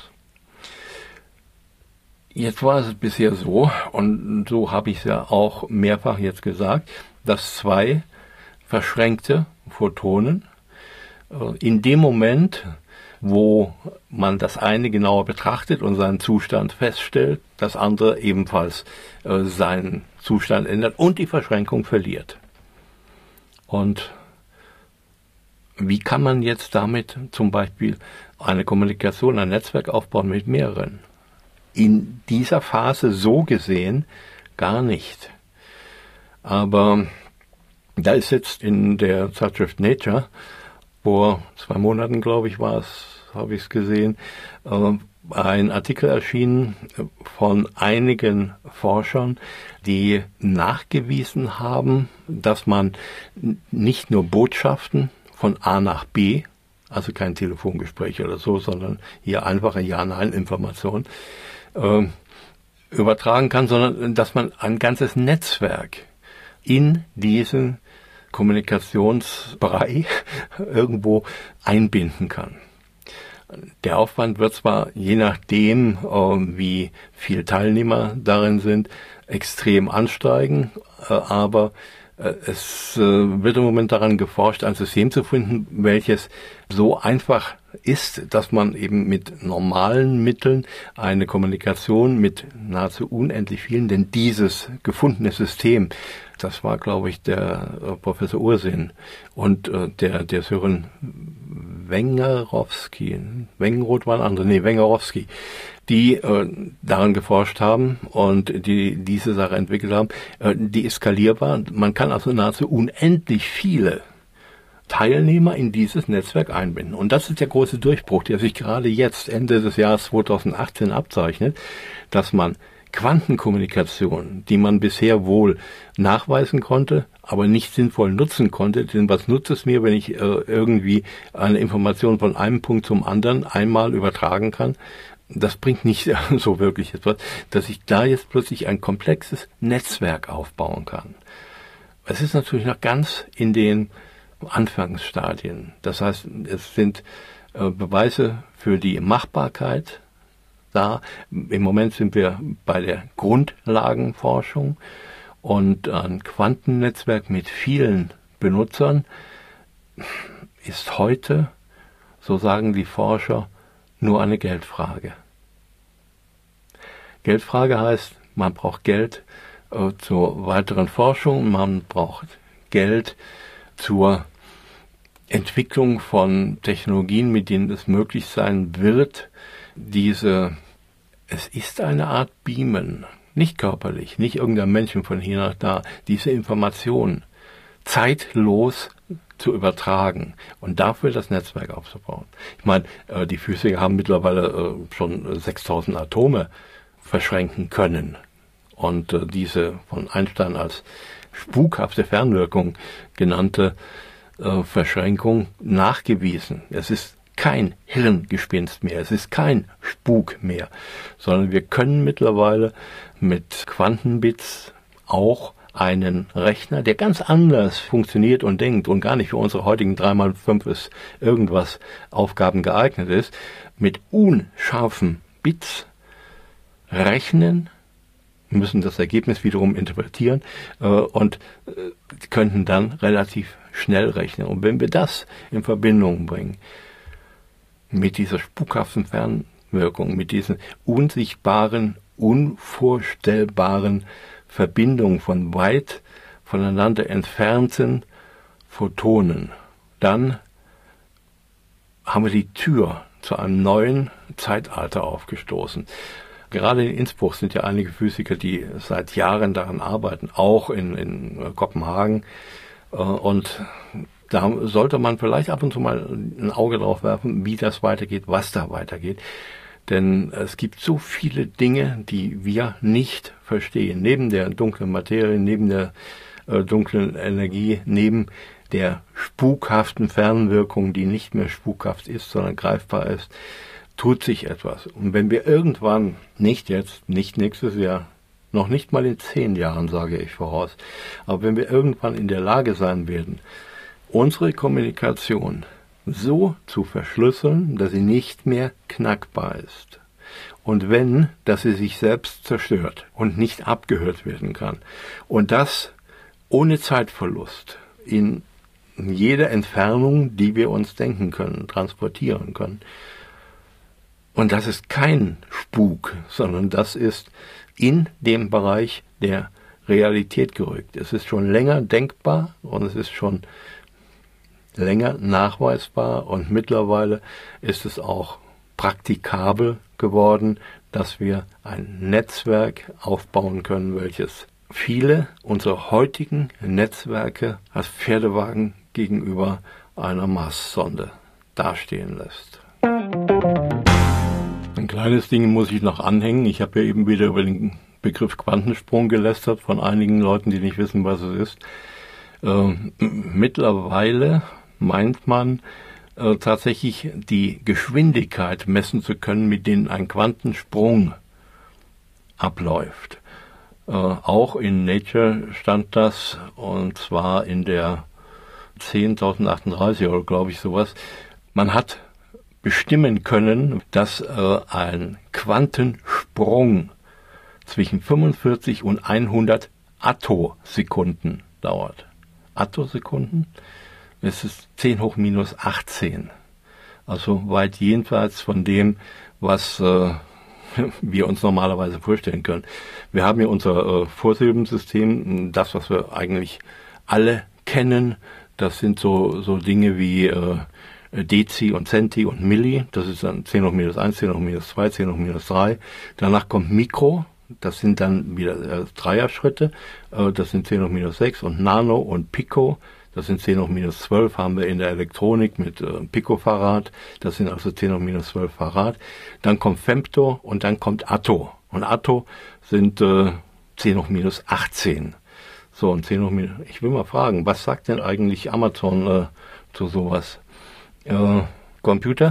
Jetzt war es bisher so, und so habe ich es ja auch mehrfach jetzt gesagt, dass zwei verschränkte Photonen in dem Moment, wo man das eine genauer betrachtet und seinen Zustand feststellt, das andere ebenfalls äh, seinen Zustand ändert und die Verschränkung verliert. Und wie kann man jetzt damit zum Beispiel eine Kommunikation, ein Netzwerk aufbauen mit mehreren? in dieser Phase so gesehen gar nicht. Aber da ist jetzt in der Zeitschrift Nature, vor zwei Monaten, glaube ich, war es, habe ich es gesehen, ein Artikel erschienen von einigen Forschern, die nachgewiesen haben, dass man nicht nur Botschaften von A nach B, also kein Telefongespräch oder so, sondern hier einfache Ja-Nein-Information, äh, übertragen kann, sondern dass man ein ganzes Netzwerk in diesen Kommunikationsbereich irgendwo einbinden kann. Der Aufwand wird zwar, je nachdem, äh, wie viele Teilnehmer darin sind, extrem ansteigen, äh, aber äh, es äh, wird im Moment daran geforscht, ein System zu finden, welches so einfach ist, dass man eben mit normalen Mitteln eine Kommunikation mit nahezu unendlich vielen, denn dieses gefundene System, das war, glaube ich, der äh, Professor Ursinn und äh, der, der Sören Wengerowski, Wengenroth war ein anderer, nee, Wengerowski, die äh, daran geforscht haben und die diese Sache entwickelt haben, äh, die ist skalierbar. Man kann also nahezu unendlich viele Teilnehmer in dieses Netzwerk einbinden. Und das ist der große Durchbruch, der sich gerade jetzt, Ende des Jahres zweitausendachtzehn, abzeichnet, dass man Quantenkommunikation, die man bisher wohl nachweisen konnte, aber nicht sinnvoll nutzen konnte, denn was nutzt es mir, wenn ich äh, irgendwie eine Information von einem Punkt zum anderen einmal übertragen kann? Das bringt nicht so wirklich etwas, dass ich da jetzt plötzlich ein komplexes Netzwerk aufbauen kann. Es ist natürlich noch ganz in den Anfangsstadien. Das heißt, es sind äh, Beweise für die Machbarkeit da. Im Moment sind wir bei der Grundlagenforschung und ein Quantennetzwerk mit vielen Benutzern ist heute, so sagen die Forscher, nur eine Geldfrage. Geldfrage heißt, man braucht Geld äh, zur weiteren Forschung, man braucht Geld zur Entwicklung von Technologien, mit denen es möglich sein wird, diese, es ist eine Art Beamen, nicht körperlich, nicht irgendein Menschen von hier nach da, diese Information zeitlos zu übertragen und dafür das Netzwerk aufzubauen. Ich meine, äh, die Physiker haben mittlerweile äh, schon sechstausend Atome verschränken können und äh, diese von Einstein als spukhafte Fernwirkung genannte äh, Verschränkung nachgewiesen. Es ist kein Hirngespinst mehr, es ist kein Spuk mehr, sondern wir können mittlerweile mit Quantenbits auch einen Rechner, der ganz anders funktioniert und denkt und gar nicht für unsere heutigen drei mal fünf ist irgendwas Aufgaben geeignet ist, mit unscharfen Bits rechnen, müssen das Ergebnis wiederum interpretieren äh, und äh, könnten dann relativ schnell rechnen. Und wenn wir das in Verbindung bringen mit dieser spukhaften Fernwirkung, mit diesen unsichtbaren, unvorstellbaren Verbindungen von weit voneinander entfernten Photonen, dann haben wir die Tür zu einem neuen Zeitalter aufgestoßen. Gerade in Innsbruck sind ja einige Physiker, die seit Jahren daran arbeiten, auch in, in Kopenhagen. Und da sollte man vielleicht ab und zu mal ein Auge drauf werfen, wie das weitergeht, was da weitergeht. Denn es gibt so viele Dinge, die wir nicht verstehen. Neben der dunklen Materie, neben der äh, dunklen Energie, neben der spukhaften Fernwirkung, die nicht mehr spukhaft ist, sondern greifbar ist, tut sich etwas. Und wenn wir irgendwann, nicht jetzt, nicht nächstes Jahr, noch nicht mal in zehn Jahren, sage ich voraus, aber wenn wir irgendwann in der Lage sein werden, unsere Kommunikation so zu verschlüsseln, dass sie nicht mehr knackbar ist. Und wenn, dass sie sich selbst zerstört und nicht abgehört werden kann. Und das ohne Zeitverlust in jeder Entfernung, die wir uns denken können, transportieren können. Und das ist kein Spuk, sondern das ist in dem Bereich der Realität gerückt. Es ist schon länger denkbar und es ist schon länger nachweisbar und mittlerweile ist es auch praktikabel geworden, dass wir ein Netzwerk aufbauen können, welches viele unserer heutigen Netzwerke als Pferdewagen gegenüber einer Marssonde dastehen lässt. Ein kleines Ding muss ich noch anhängen. Ich habe ja eben wieder über den Begriff Quantensprung gelästert von einigen Leuten, die nicht wissen, was es ist. Äh, mittlerweile meint man äh, tatsächlich die Geschwindigkeit messen zu können, mit denen ein Quantensprung abläuft. Äh, auch in Nature stand das, und zwar in der zehntausendachtunddreißig oder glaube ich sowas. Man hat bestimmen können, dass äh, ein Quantensprung zwischen fünfundvierzig und hundert Attosekunden dauert. Attosekunden? Es ist zehn hoch minus achtzehn. Also weit jenseits von dem, was äh, wir uns normalerweise vorstellen können. Wir haben hier unser äh, Vorsilbensystem, das, was wir eigentlich alle kennen. Das sind so, so Dinge wie äh, Dezi und Centi und Milli. Das ist dann zehn hoch minus eins, zehn hoch minus zwei, zehn hoch minus drei. Danach kommt Mikro. Das sind dann wieder äh, Dreierschritte, äh, das sind zehn hoch minus sechs, und Nano und Pico, das sind zehn hoch minus zwölf, haben wir in der Elektronik mit äh, Picofarad, das sind also zehn hoch minus zwölf Farad. Dann kommt Femto und dann kommt Atto. Und Atto sind äh, zehn hoch minus achtzehn. So, und zehn hoch minus, ich will mal fragen, was sagt denn eigentlich Amazon äh, zu sowas? Äh, Computer?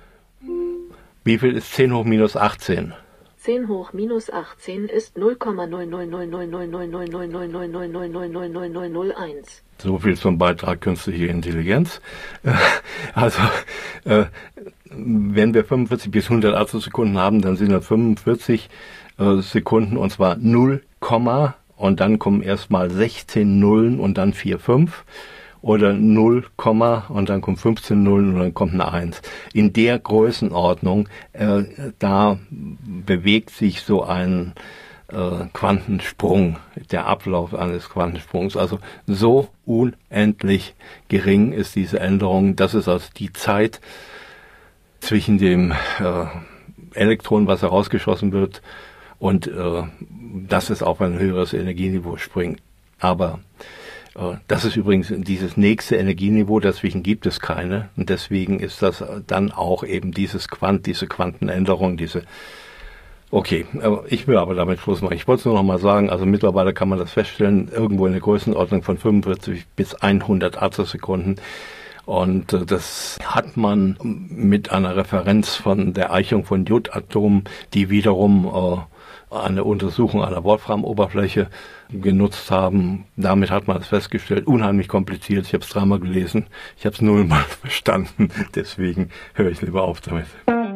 Wie viel ist zehn hoch minus achtzehn? zehn hoch minus achtzehn ist null Komma null null null null null null null null null null null null null null null null null eins. So viel zum Beitrag künstliche Intelligenz. Also, äh, wenn wir fünfundvierzig bis hundert Attosekunden haben, dann sind das fünfundvierzig äh, Sekunden, und zwar null, und dann kommen erstmal sechzehn Nullen und dann vier, fünf. Oder null, und dann kommt fünfzehn Nullen und dann kommt eine eins. In der Größenordnung, äh, da bewegt sich so ein äh, Quantensprung, der Ablauf eines Quantensprungs. Also so unendlich gering ist diese Änderung. Das ist also die Zeit zwischen dem äh, Elektron, was herausgeschossen wird, und äh, dass es auf ein höheres Energieniveau springt. Aber das ist übrigens dieses nächste Energieniveau, dazwischen gibt es keine. Und deswegen ist das dann auch eben dieses Quant, diese Quantenänderung, diese, okay, ich will aber damit Schluss machen. Ich wollte es nur noch mal sagen, also mittlerweile kann man das feststellen, irgendwo in der Größenordnung von fünfundvierzig bis hundert Attosekunden. Und äh, das hat man mit einer Referenz von der Eichung von Jodatomen, die wiederum äh, eine Untersuchung einer Wolfram-Oberfläche genutzt haben. Damit hat man es festgestellt, unheimlich kompliziert. Ich habe es dreimal gelesen, ich habe es nullmal verstanden, deswegen höre ich lieber auf damit.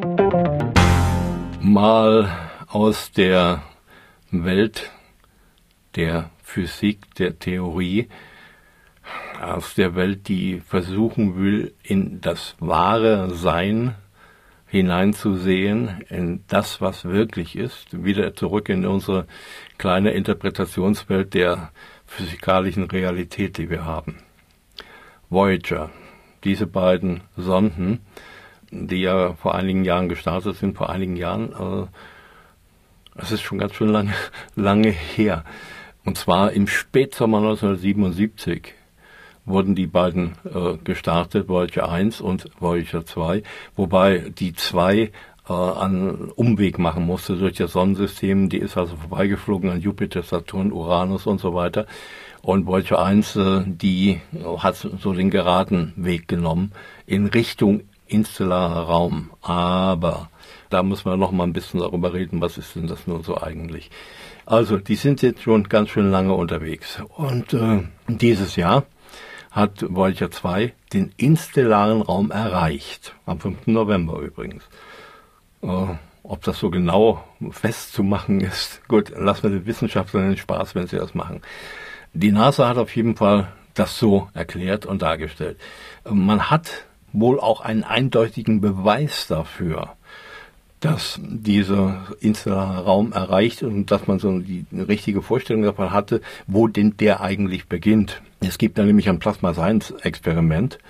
Mal aus der Welt der Physik, der Theorie, aus der Welt, die versuchen will, in das wahre Sein hineinzusehen, in das, was wirklich ist, wieder zurück in unsere kleine Interpretationswelt der physikalischen Realität, die wir haben. Voyager, diese beiden Sonden, die ja vor einigen Jahren gestartet sind, vor einigen Jahren, äh, das ist schon ganz schön lange, lange her. Und zwar im Spätsommer neunzehnhundertsiebenundsiebzig wurden die beiden äh, gestartet, Voyager eins und Voyager zwei, wobei die zwei äh, einen Umweg machen musste durch das Sonnensystem. Die ist also vorbeigeflogen an Jupiter, Saturn, Uranus und so weiter. Und Voyager eins, äh, die hat so den geraden Weg genommen in Richtung interstellarer Raum. Aber da muss man noch mal ein bisschen darüber reden, was ist denn das nun so eigentlich. Also, die sind jetzt schon ganz schön lange unterwegs. Und äh, dieses Jahr hat Voyager zwei den interstellaren Raum erreicht. Am fünften November übrigens. Äh, ob das so genau festzumachen ist, gut, lassen wir den Wissenschaftlern den Spaß, wenn sie das machen. Die NASA hat auf jeden Fall das so erklärt und dargestellt. Man hat wohl auch einen eindeutigen Beweis dafür, dass dieser interstellare Raum erreicht und dass man so die eine richtige Vorstellung davon hatte, wo denn der eigentlich beginnt. Es gibt da nämlich ein Plasma-Science-Experiment,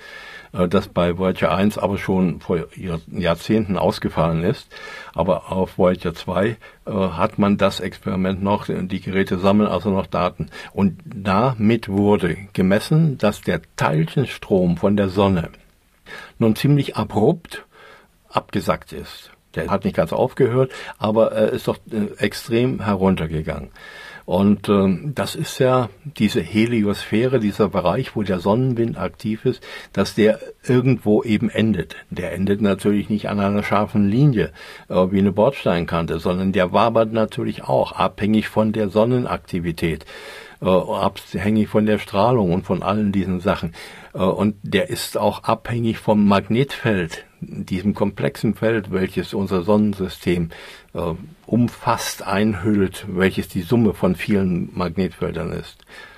das bei Voyager eins aber schon vor Jahrzehnten ausgefallen ist. Aber auf Voyager zwei äh, hat man das Experiment noch, die Geräte sammeln also noch Daten. Und damit wurde gemessen, dass der Teilchenstrom von der Sonne nun ziemlich abrupt abgesackt ist. Der hat nicht ganz aufgehört, aber er ist doch äh, extrem heruntergegangen. Und ähm, das ist ja diese Heliosphäre, dieser Bereich, wo der Sonnenwind aktiv ist, dass der irgendwo eben endet. Der endet natürlich nicht an einer scharfen Linie äh, wie eine Bordsteinkante, sondern der wabert natürlich auch, abhängig von der Sonnenaktivität, äh, abhängig von der Strahlung und von allen diesen Sachen. Äh, und der ist auch abhängig vom Magnetfeld, diesem komplexen Feld, welches unser Sonnensystem äh, umfasst, einhüllt, welches die Summe von vielen Magnetfeldern ist.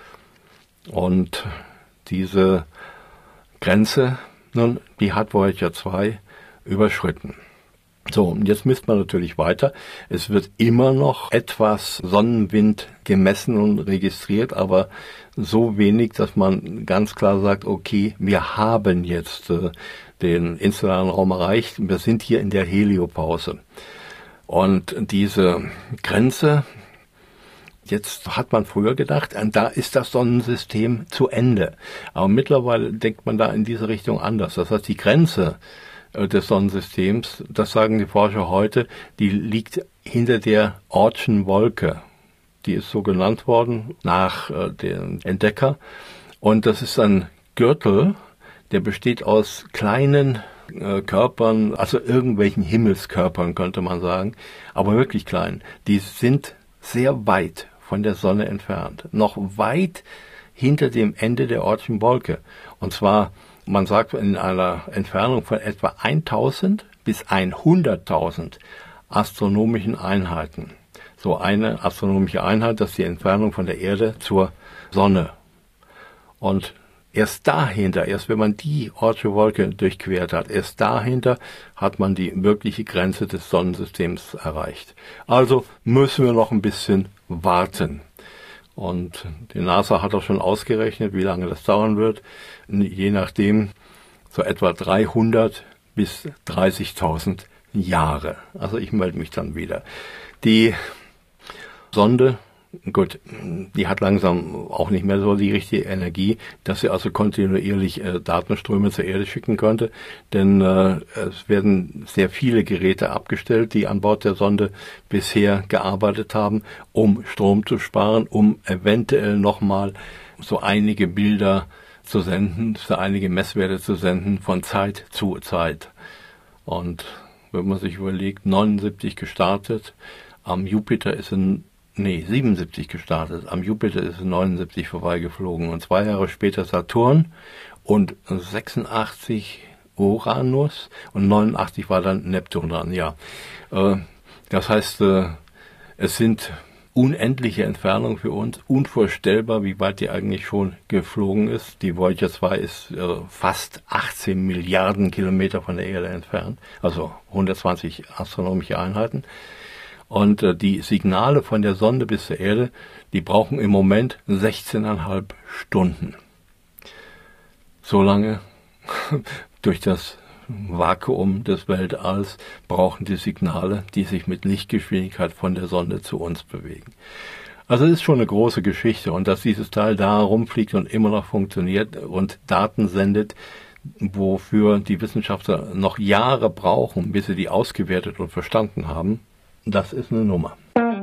Und diese Grenze, nun, die hat Voyager zwei überschritten. So, und jetzt misst man natürlich weiter. Es wird immer noch etwas Sonnenwind gemessen und registriert, aber so wenig, dass man ganz klar sagt, okay, wir haben jetzt äh, den interstellaren Raum erreicht. Wir sind hier in der Heliopause. Und diese Grenze, jetzt hat man früher gedacht, da ist das Sonnensystem zu Ende. Aber mittlerweile denkt man da in diese Richtung anders. Das heißt, die Grenze des Sonnensystems, das sagen die Forscher heute, die liegt hinter der Oortschen Wolke. Die ist so genannt worden nach äh, dem Entdecker. Und das ist ein Gürtel, der besteht aus kleinen äh, Körpern, also irgendwelchen Himmelskörpern, könnte man sagen, aber wirklich klein. Die sind sehr weit von der Sonne entfernt, noch weit hinter dem Ende der Oortschen Wolke. Und zwar, man sagt, in einer Entfernung von etwa tausend bis hunderttausend astronomischen Einheiten. So eine astronomische Einheit, das ist die Entfernung von der Erde zur Sonne. Und erst dahinter, erst wenn man die Oortsche Wolke durchquert hat, erst dahinter hat man die wirkliche Grenze des Sonnensystems erreicht. Also müssen wir noch ein bisschen warten. Und die NASA hat auch schon ausgerechnet, wie lange das dauern wird. Je nachdem so etwa dreihundert bis dreißigtausend Jahre. Also ich melde mich dann wieder. Die Sonde, gut, die hat langsam auch nicht mehr so die richtige Energie, dass sie also kontinuierlich äh, Datenströme zur Erde schicken könnte, denn äh, es werden sehr viele Geräte abgestellt, die an Bord der Sonde bisher gearbeitet haben, um Strom zu sparen, um eventuell nochmal so einige Bilder zu senden, so einige Messwerte zu senden von Zeit zu Zeit. Und wenn man sich überlegt, neunundsiebzig gestartet, am Jupiter ist ein Nee, siebenundsiebzig gestartet. Am Jupiter ist es neunundsiebzig vorbeigeflogen. Und zwei Jahre später Saturn und sechsundachtzig Uranus und neunundachtzig war dann Neptun dran. Ja, äh, das heißt, äh, es sind unendliche Entfernungen für uns. Unvorstellbar, wie weit die eigentlich schon geflogen ist. Die Voyager zwei ist äh, fast achtzehn Milliarden Kilometer von der Erde entfernt. Also hundertzwanzig astronomische Einheiten. Und äh, die Signale von der Sonde bis zur Erde, die brauchen im Moment sechzehneinhalb Stunden. So lange durch das Vakuum des Weltalls brauchen die Signale, die sich mit Lichtgeschwindigkeit von der Sonde zu uns bewegen. Also es ist schon eine große Geschichte. Und dass dieses Teil da rumfliegt und immer noch funktioniert und Daten sendet, wofür die Wissenschaftler noch Jahre brauchen, bis sie die ausgewertet und verstanden haben, das ist eine Nummer.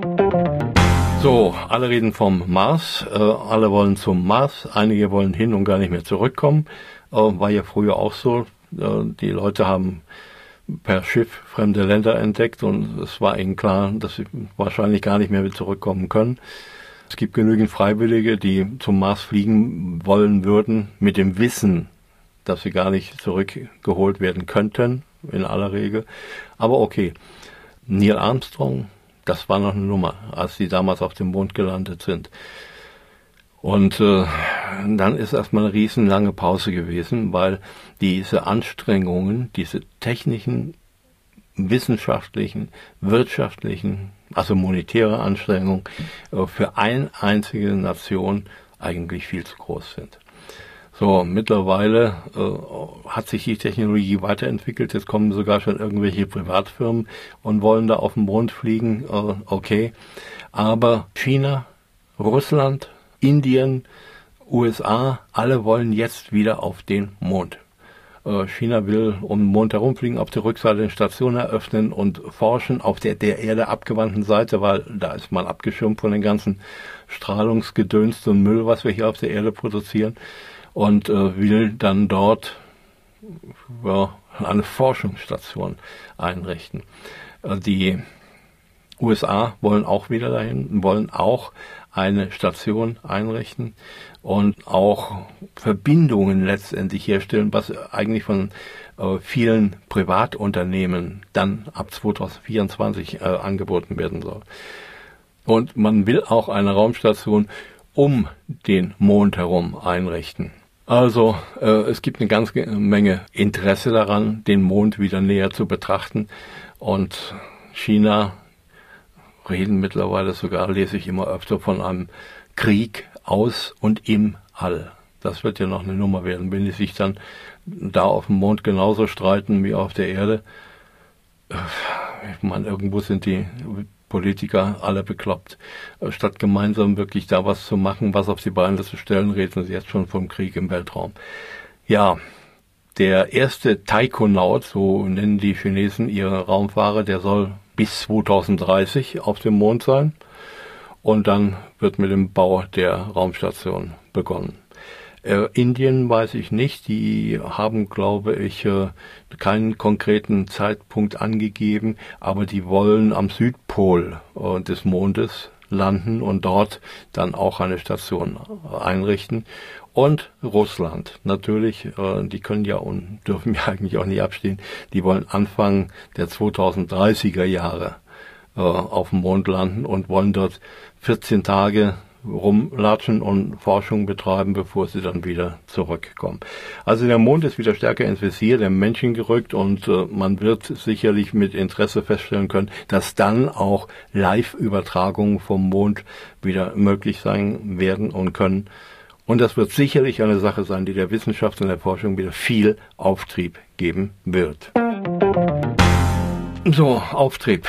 So, alle reden vom Mars, äh, alle wollen zum Mars, einige wollen hin und gar nicht mehr zurückkommen. Äh, war ja früher auch so, äh, die Leute haben per Schiff fremde Länder entdeckt und es war ihnen klar, dass sie wahrscheinlich gar nicht mehr zurückkommen können. Es gibt genügend Freiwillige, die zum Mars fliegen wollen würden, mit dem Wissen, dass sie gar nicht zurückgeholt werden könnten, in aller Regel. Aber okay. Neil Armstrong, das war noch eine Nummer, als die damals auf dem Mond gelandet sind. Und äh, dann ist erstmal eine riesenlange Pause gewesen, weil diese Anstrengungen, diese technischen, wissenschaftlichen, wirtschaftlichen, also monetäre Anstrengungen äh, für eine einzige Nation eigentlich viel zu groß sind. So, mittlerweile äh, hat sich die Technologie weiterentwickelt. Jetzt kommen sogar schon irgendwelche Privatfirmen und wollen da auf den Mond fliegen. Äh, okay. Aber China, Russland, Indien, U S A, alle wollen jetzt wieder auf den Mond. Äh, China will um den Mond herumfliegen, auf der Rückseite eine Station eröffnen und forschen auf der der Erde abgewandten Seite, weil da ist man abgeschirmt von den ganzen Strahlungsgedöns und Müll, was wir hier auf der Erde produzieren. Und äh, will dann dort ja, eine Forschungsstation einrichten. Äh, die U S A wollen auch wieder dahin, wollen auch eine Station einrichten und auch Verbindungen letztendlich herstellen, was eigentlich von äh, vielen Privatunternehmen dann ab zweitausendvierundzwanzig äh, angeboten werden soll. Und man will auch eine Raumstation um den Mond herum einrichten. Also äh, es gibt eine ganze Menge Interesse daran, den Mond wieder näher zu betrachten. Und China reden mittlerweile sogar, lese ich immer öfter, von einem Krieg aus und im All. Das wird ja noch eine Nummer werden, wenn die sich dann da auf dem Mond genauso streiten wie auf der Erde. Ich meine, irgendwo sind die Politiker alle bekloppt. Statt gemeinsam wirklich da was zu machen, was auf die Beine zu stellen, reden sie jetzt schon vom Krieg im Weltraum. Ja, der erste Taikonaut, so nennen die Chinesen ihre Raumfahrer, der soll bis zweitausenddreißig auf dem Mond sein. Und dann wird mit dem Bau der Raumstation begonnen. Äh, Indien weiß ich nicht, die haben, glaube ich, äh, keinen konkreten Zeitpunkt angegeben, aber die wollen am Südpol äh, des Mondes landen und dort dann auch eine Station einrichten. Und Russland, natürlich, äh, die können ja und dürfen ja eigentlich auch nicht abstehen, die wollen Anfang der zweitausenddreißiger Jahre äh, auf dem Mond landen und wollen dort vierzehn Tage rumlatschen und Forschung betreiben, bevor sie dann wieder zurückkommen. Also der Mond ist wieder stärker ins Visier der Menschen gerückt und äh, man wird sicherlich mit Interesse feststellen können, dass dann auch Live-Übertragungen vom Mond wieder möglich sein werden und können. Und das wird sicherlich eine Sache sein, die der Wissenschaft und der Forschung wieder viel Auftrieb geben wird. So, Auftrieb.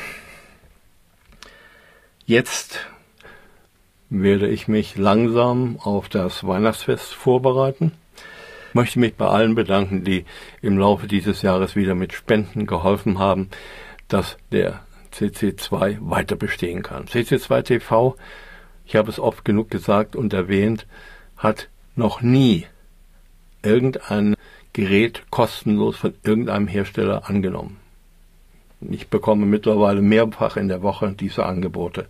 Jetzt werde ich mich langsam auf das Weihnachtsfest vorbereiten. Ich möchte mich bei allen bedanken, die im Laufe dieses Jahres wieder mit Spenden geholfen haben, dass der C C zwei weiter bestehen kann. C C zwei T V, ich habe es oft genug gesagt und erwähnt, hat noch nie irgendein Gerät kostenlos von irgendeinem Hersteller angenommen. Ich bekomme mittlerweile mehrfach in der Woche diese Angebote.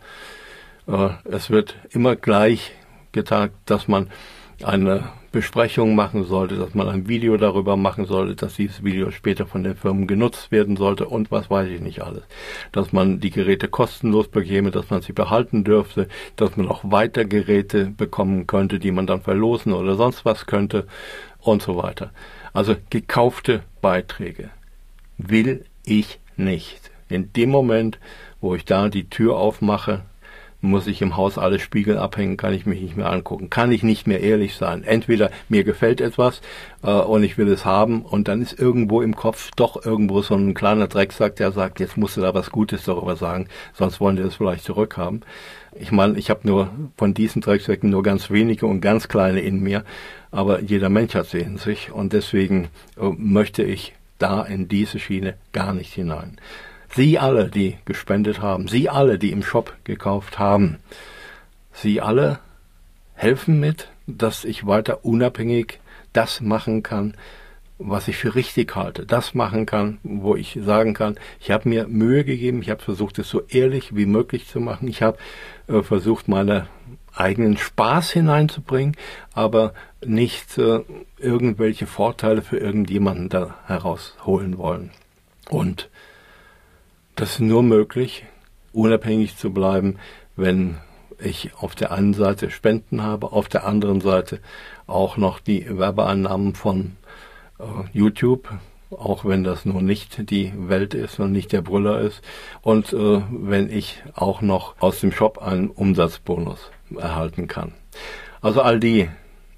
Es wird immer gleich getagt, dass man eine Besprechung machen sollte, dass man ein Video darüber machen sollte, dass dieses Video später von den Firmen genutzt werden sollte und was weiß ich nicht alles. Dass man die Geräte kostenlos bekäme, dass man sie behalten dürfte, dass man auch weiter Geräte bekommen könnte, die man dann verlosen oder sonst was könnte und so weiter. Also gekaufte Beiträge will ich nicht. In dem Moment, wo ich da die Tür aufmache, muss ich im Haus alle Spiegel abhängen, kann ich mich nicht mehr angucken, kann ich nicht mehr ehrlich sein. Entweder mir gefällt etwas äh, und ich will es haben und dann ist irgendwo im Kopf doch irgendwo so ein kleiner Drecksack, der sagt, jetzt musst du da was Gutes darüber sagen, sonst wollen die das vielleicht zurückhaben. Ich meine, ich habe nur von diesen Drecksäcken nur ganz wenige und ganz kleine in mir, aber jeder Mensch hat sie in sich und deswegen äh, möchte ich da in diese Schiene gar nicht hinein. Sie alle, die gespendet haben, Sie alle, die im Shop gekauft haben, Sie alle helfen mit, dass ich weiter unabhängig das machen kann, was ich für richtig halte. Das machen kann, wo ich sagen kann, ich habe mir Mühe gegeben, ich habe versucht, es so ehrlich wie möglich zu machen. Ich habe äh, versucht, meine eigenen Spaß hineinzubringen, aber nicht äh, irgendwelche Vorteile für irgendjemanden da herausholen wollen. Und das ist nur möglich, unabhängig zu bleiben, wenn ich auf der einen Seite Spenden habe, auf der anderen Seite auch noch die Werbeeinnahmen von äh, YouTube, auch wenn das nur nicht die Welt ist und nicht der Brüller ist, und äh, wenn ich auch noch aus dem Shop einen Umsatzbonus erhalten kann. Also all die,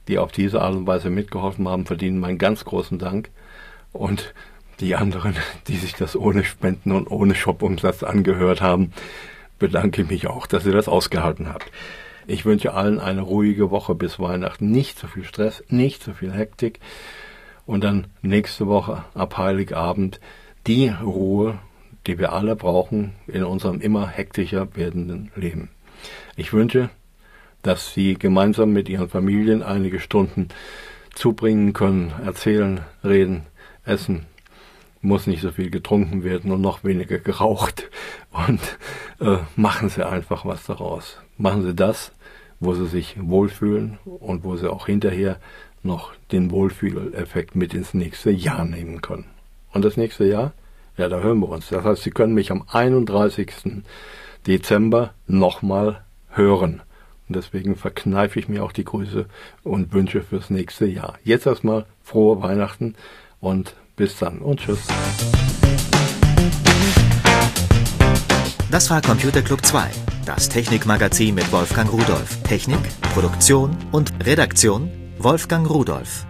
die auf diese Art und Weise mitgeholfen haben, verdienen meinen ganz großen Dank. Und die anderen, die sich das ohne Spenden und ohne Shop-Umsatz angehört haben, bedanke ich mich auch, dass ihr das ausgehalten habt. Ich wünsche allen eine ruhige Woche bis Weihnachten. Nicht so viel Stress, nicht so viel Hektik. Und dann nächste Woche ab Heiligabend die Ruhe, die wir alle brauchen in unserem immer hektischer werdenden Leben. Ich wünsche, dass Sie gemeinsam mit Ihren Familien einige Stunden zubringen können, erzählen, reden, essen. Muss nicht so viel getrunken werden und noch weniger geraucht. Und äh, machen Sie einfach was daraus. Machen Sie das, wo Sie sich wohlfühlen und wo Sie auch hinterher noch den Wohlfühleffekt mit ins nächste Jahr nehmen können. Und das nächste Jahr, ja, da hören wir uns. Das heißt, Sie können mich am einunddreißigsten Dezember nochmal hören. Und deswegen verkneife ich mir auch die Grüße und Wünsche fürs nächste Jahr. Jetzt erstmal frohe Weihnachten und bis dann und tschüss. Das war Computer Club zwei, das Technikmagazin mit Wolfgang Rudolph. Technik, Produktion und Redaktion Wolfgang Rudolph.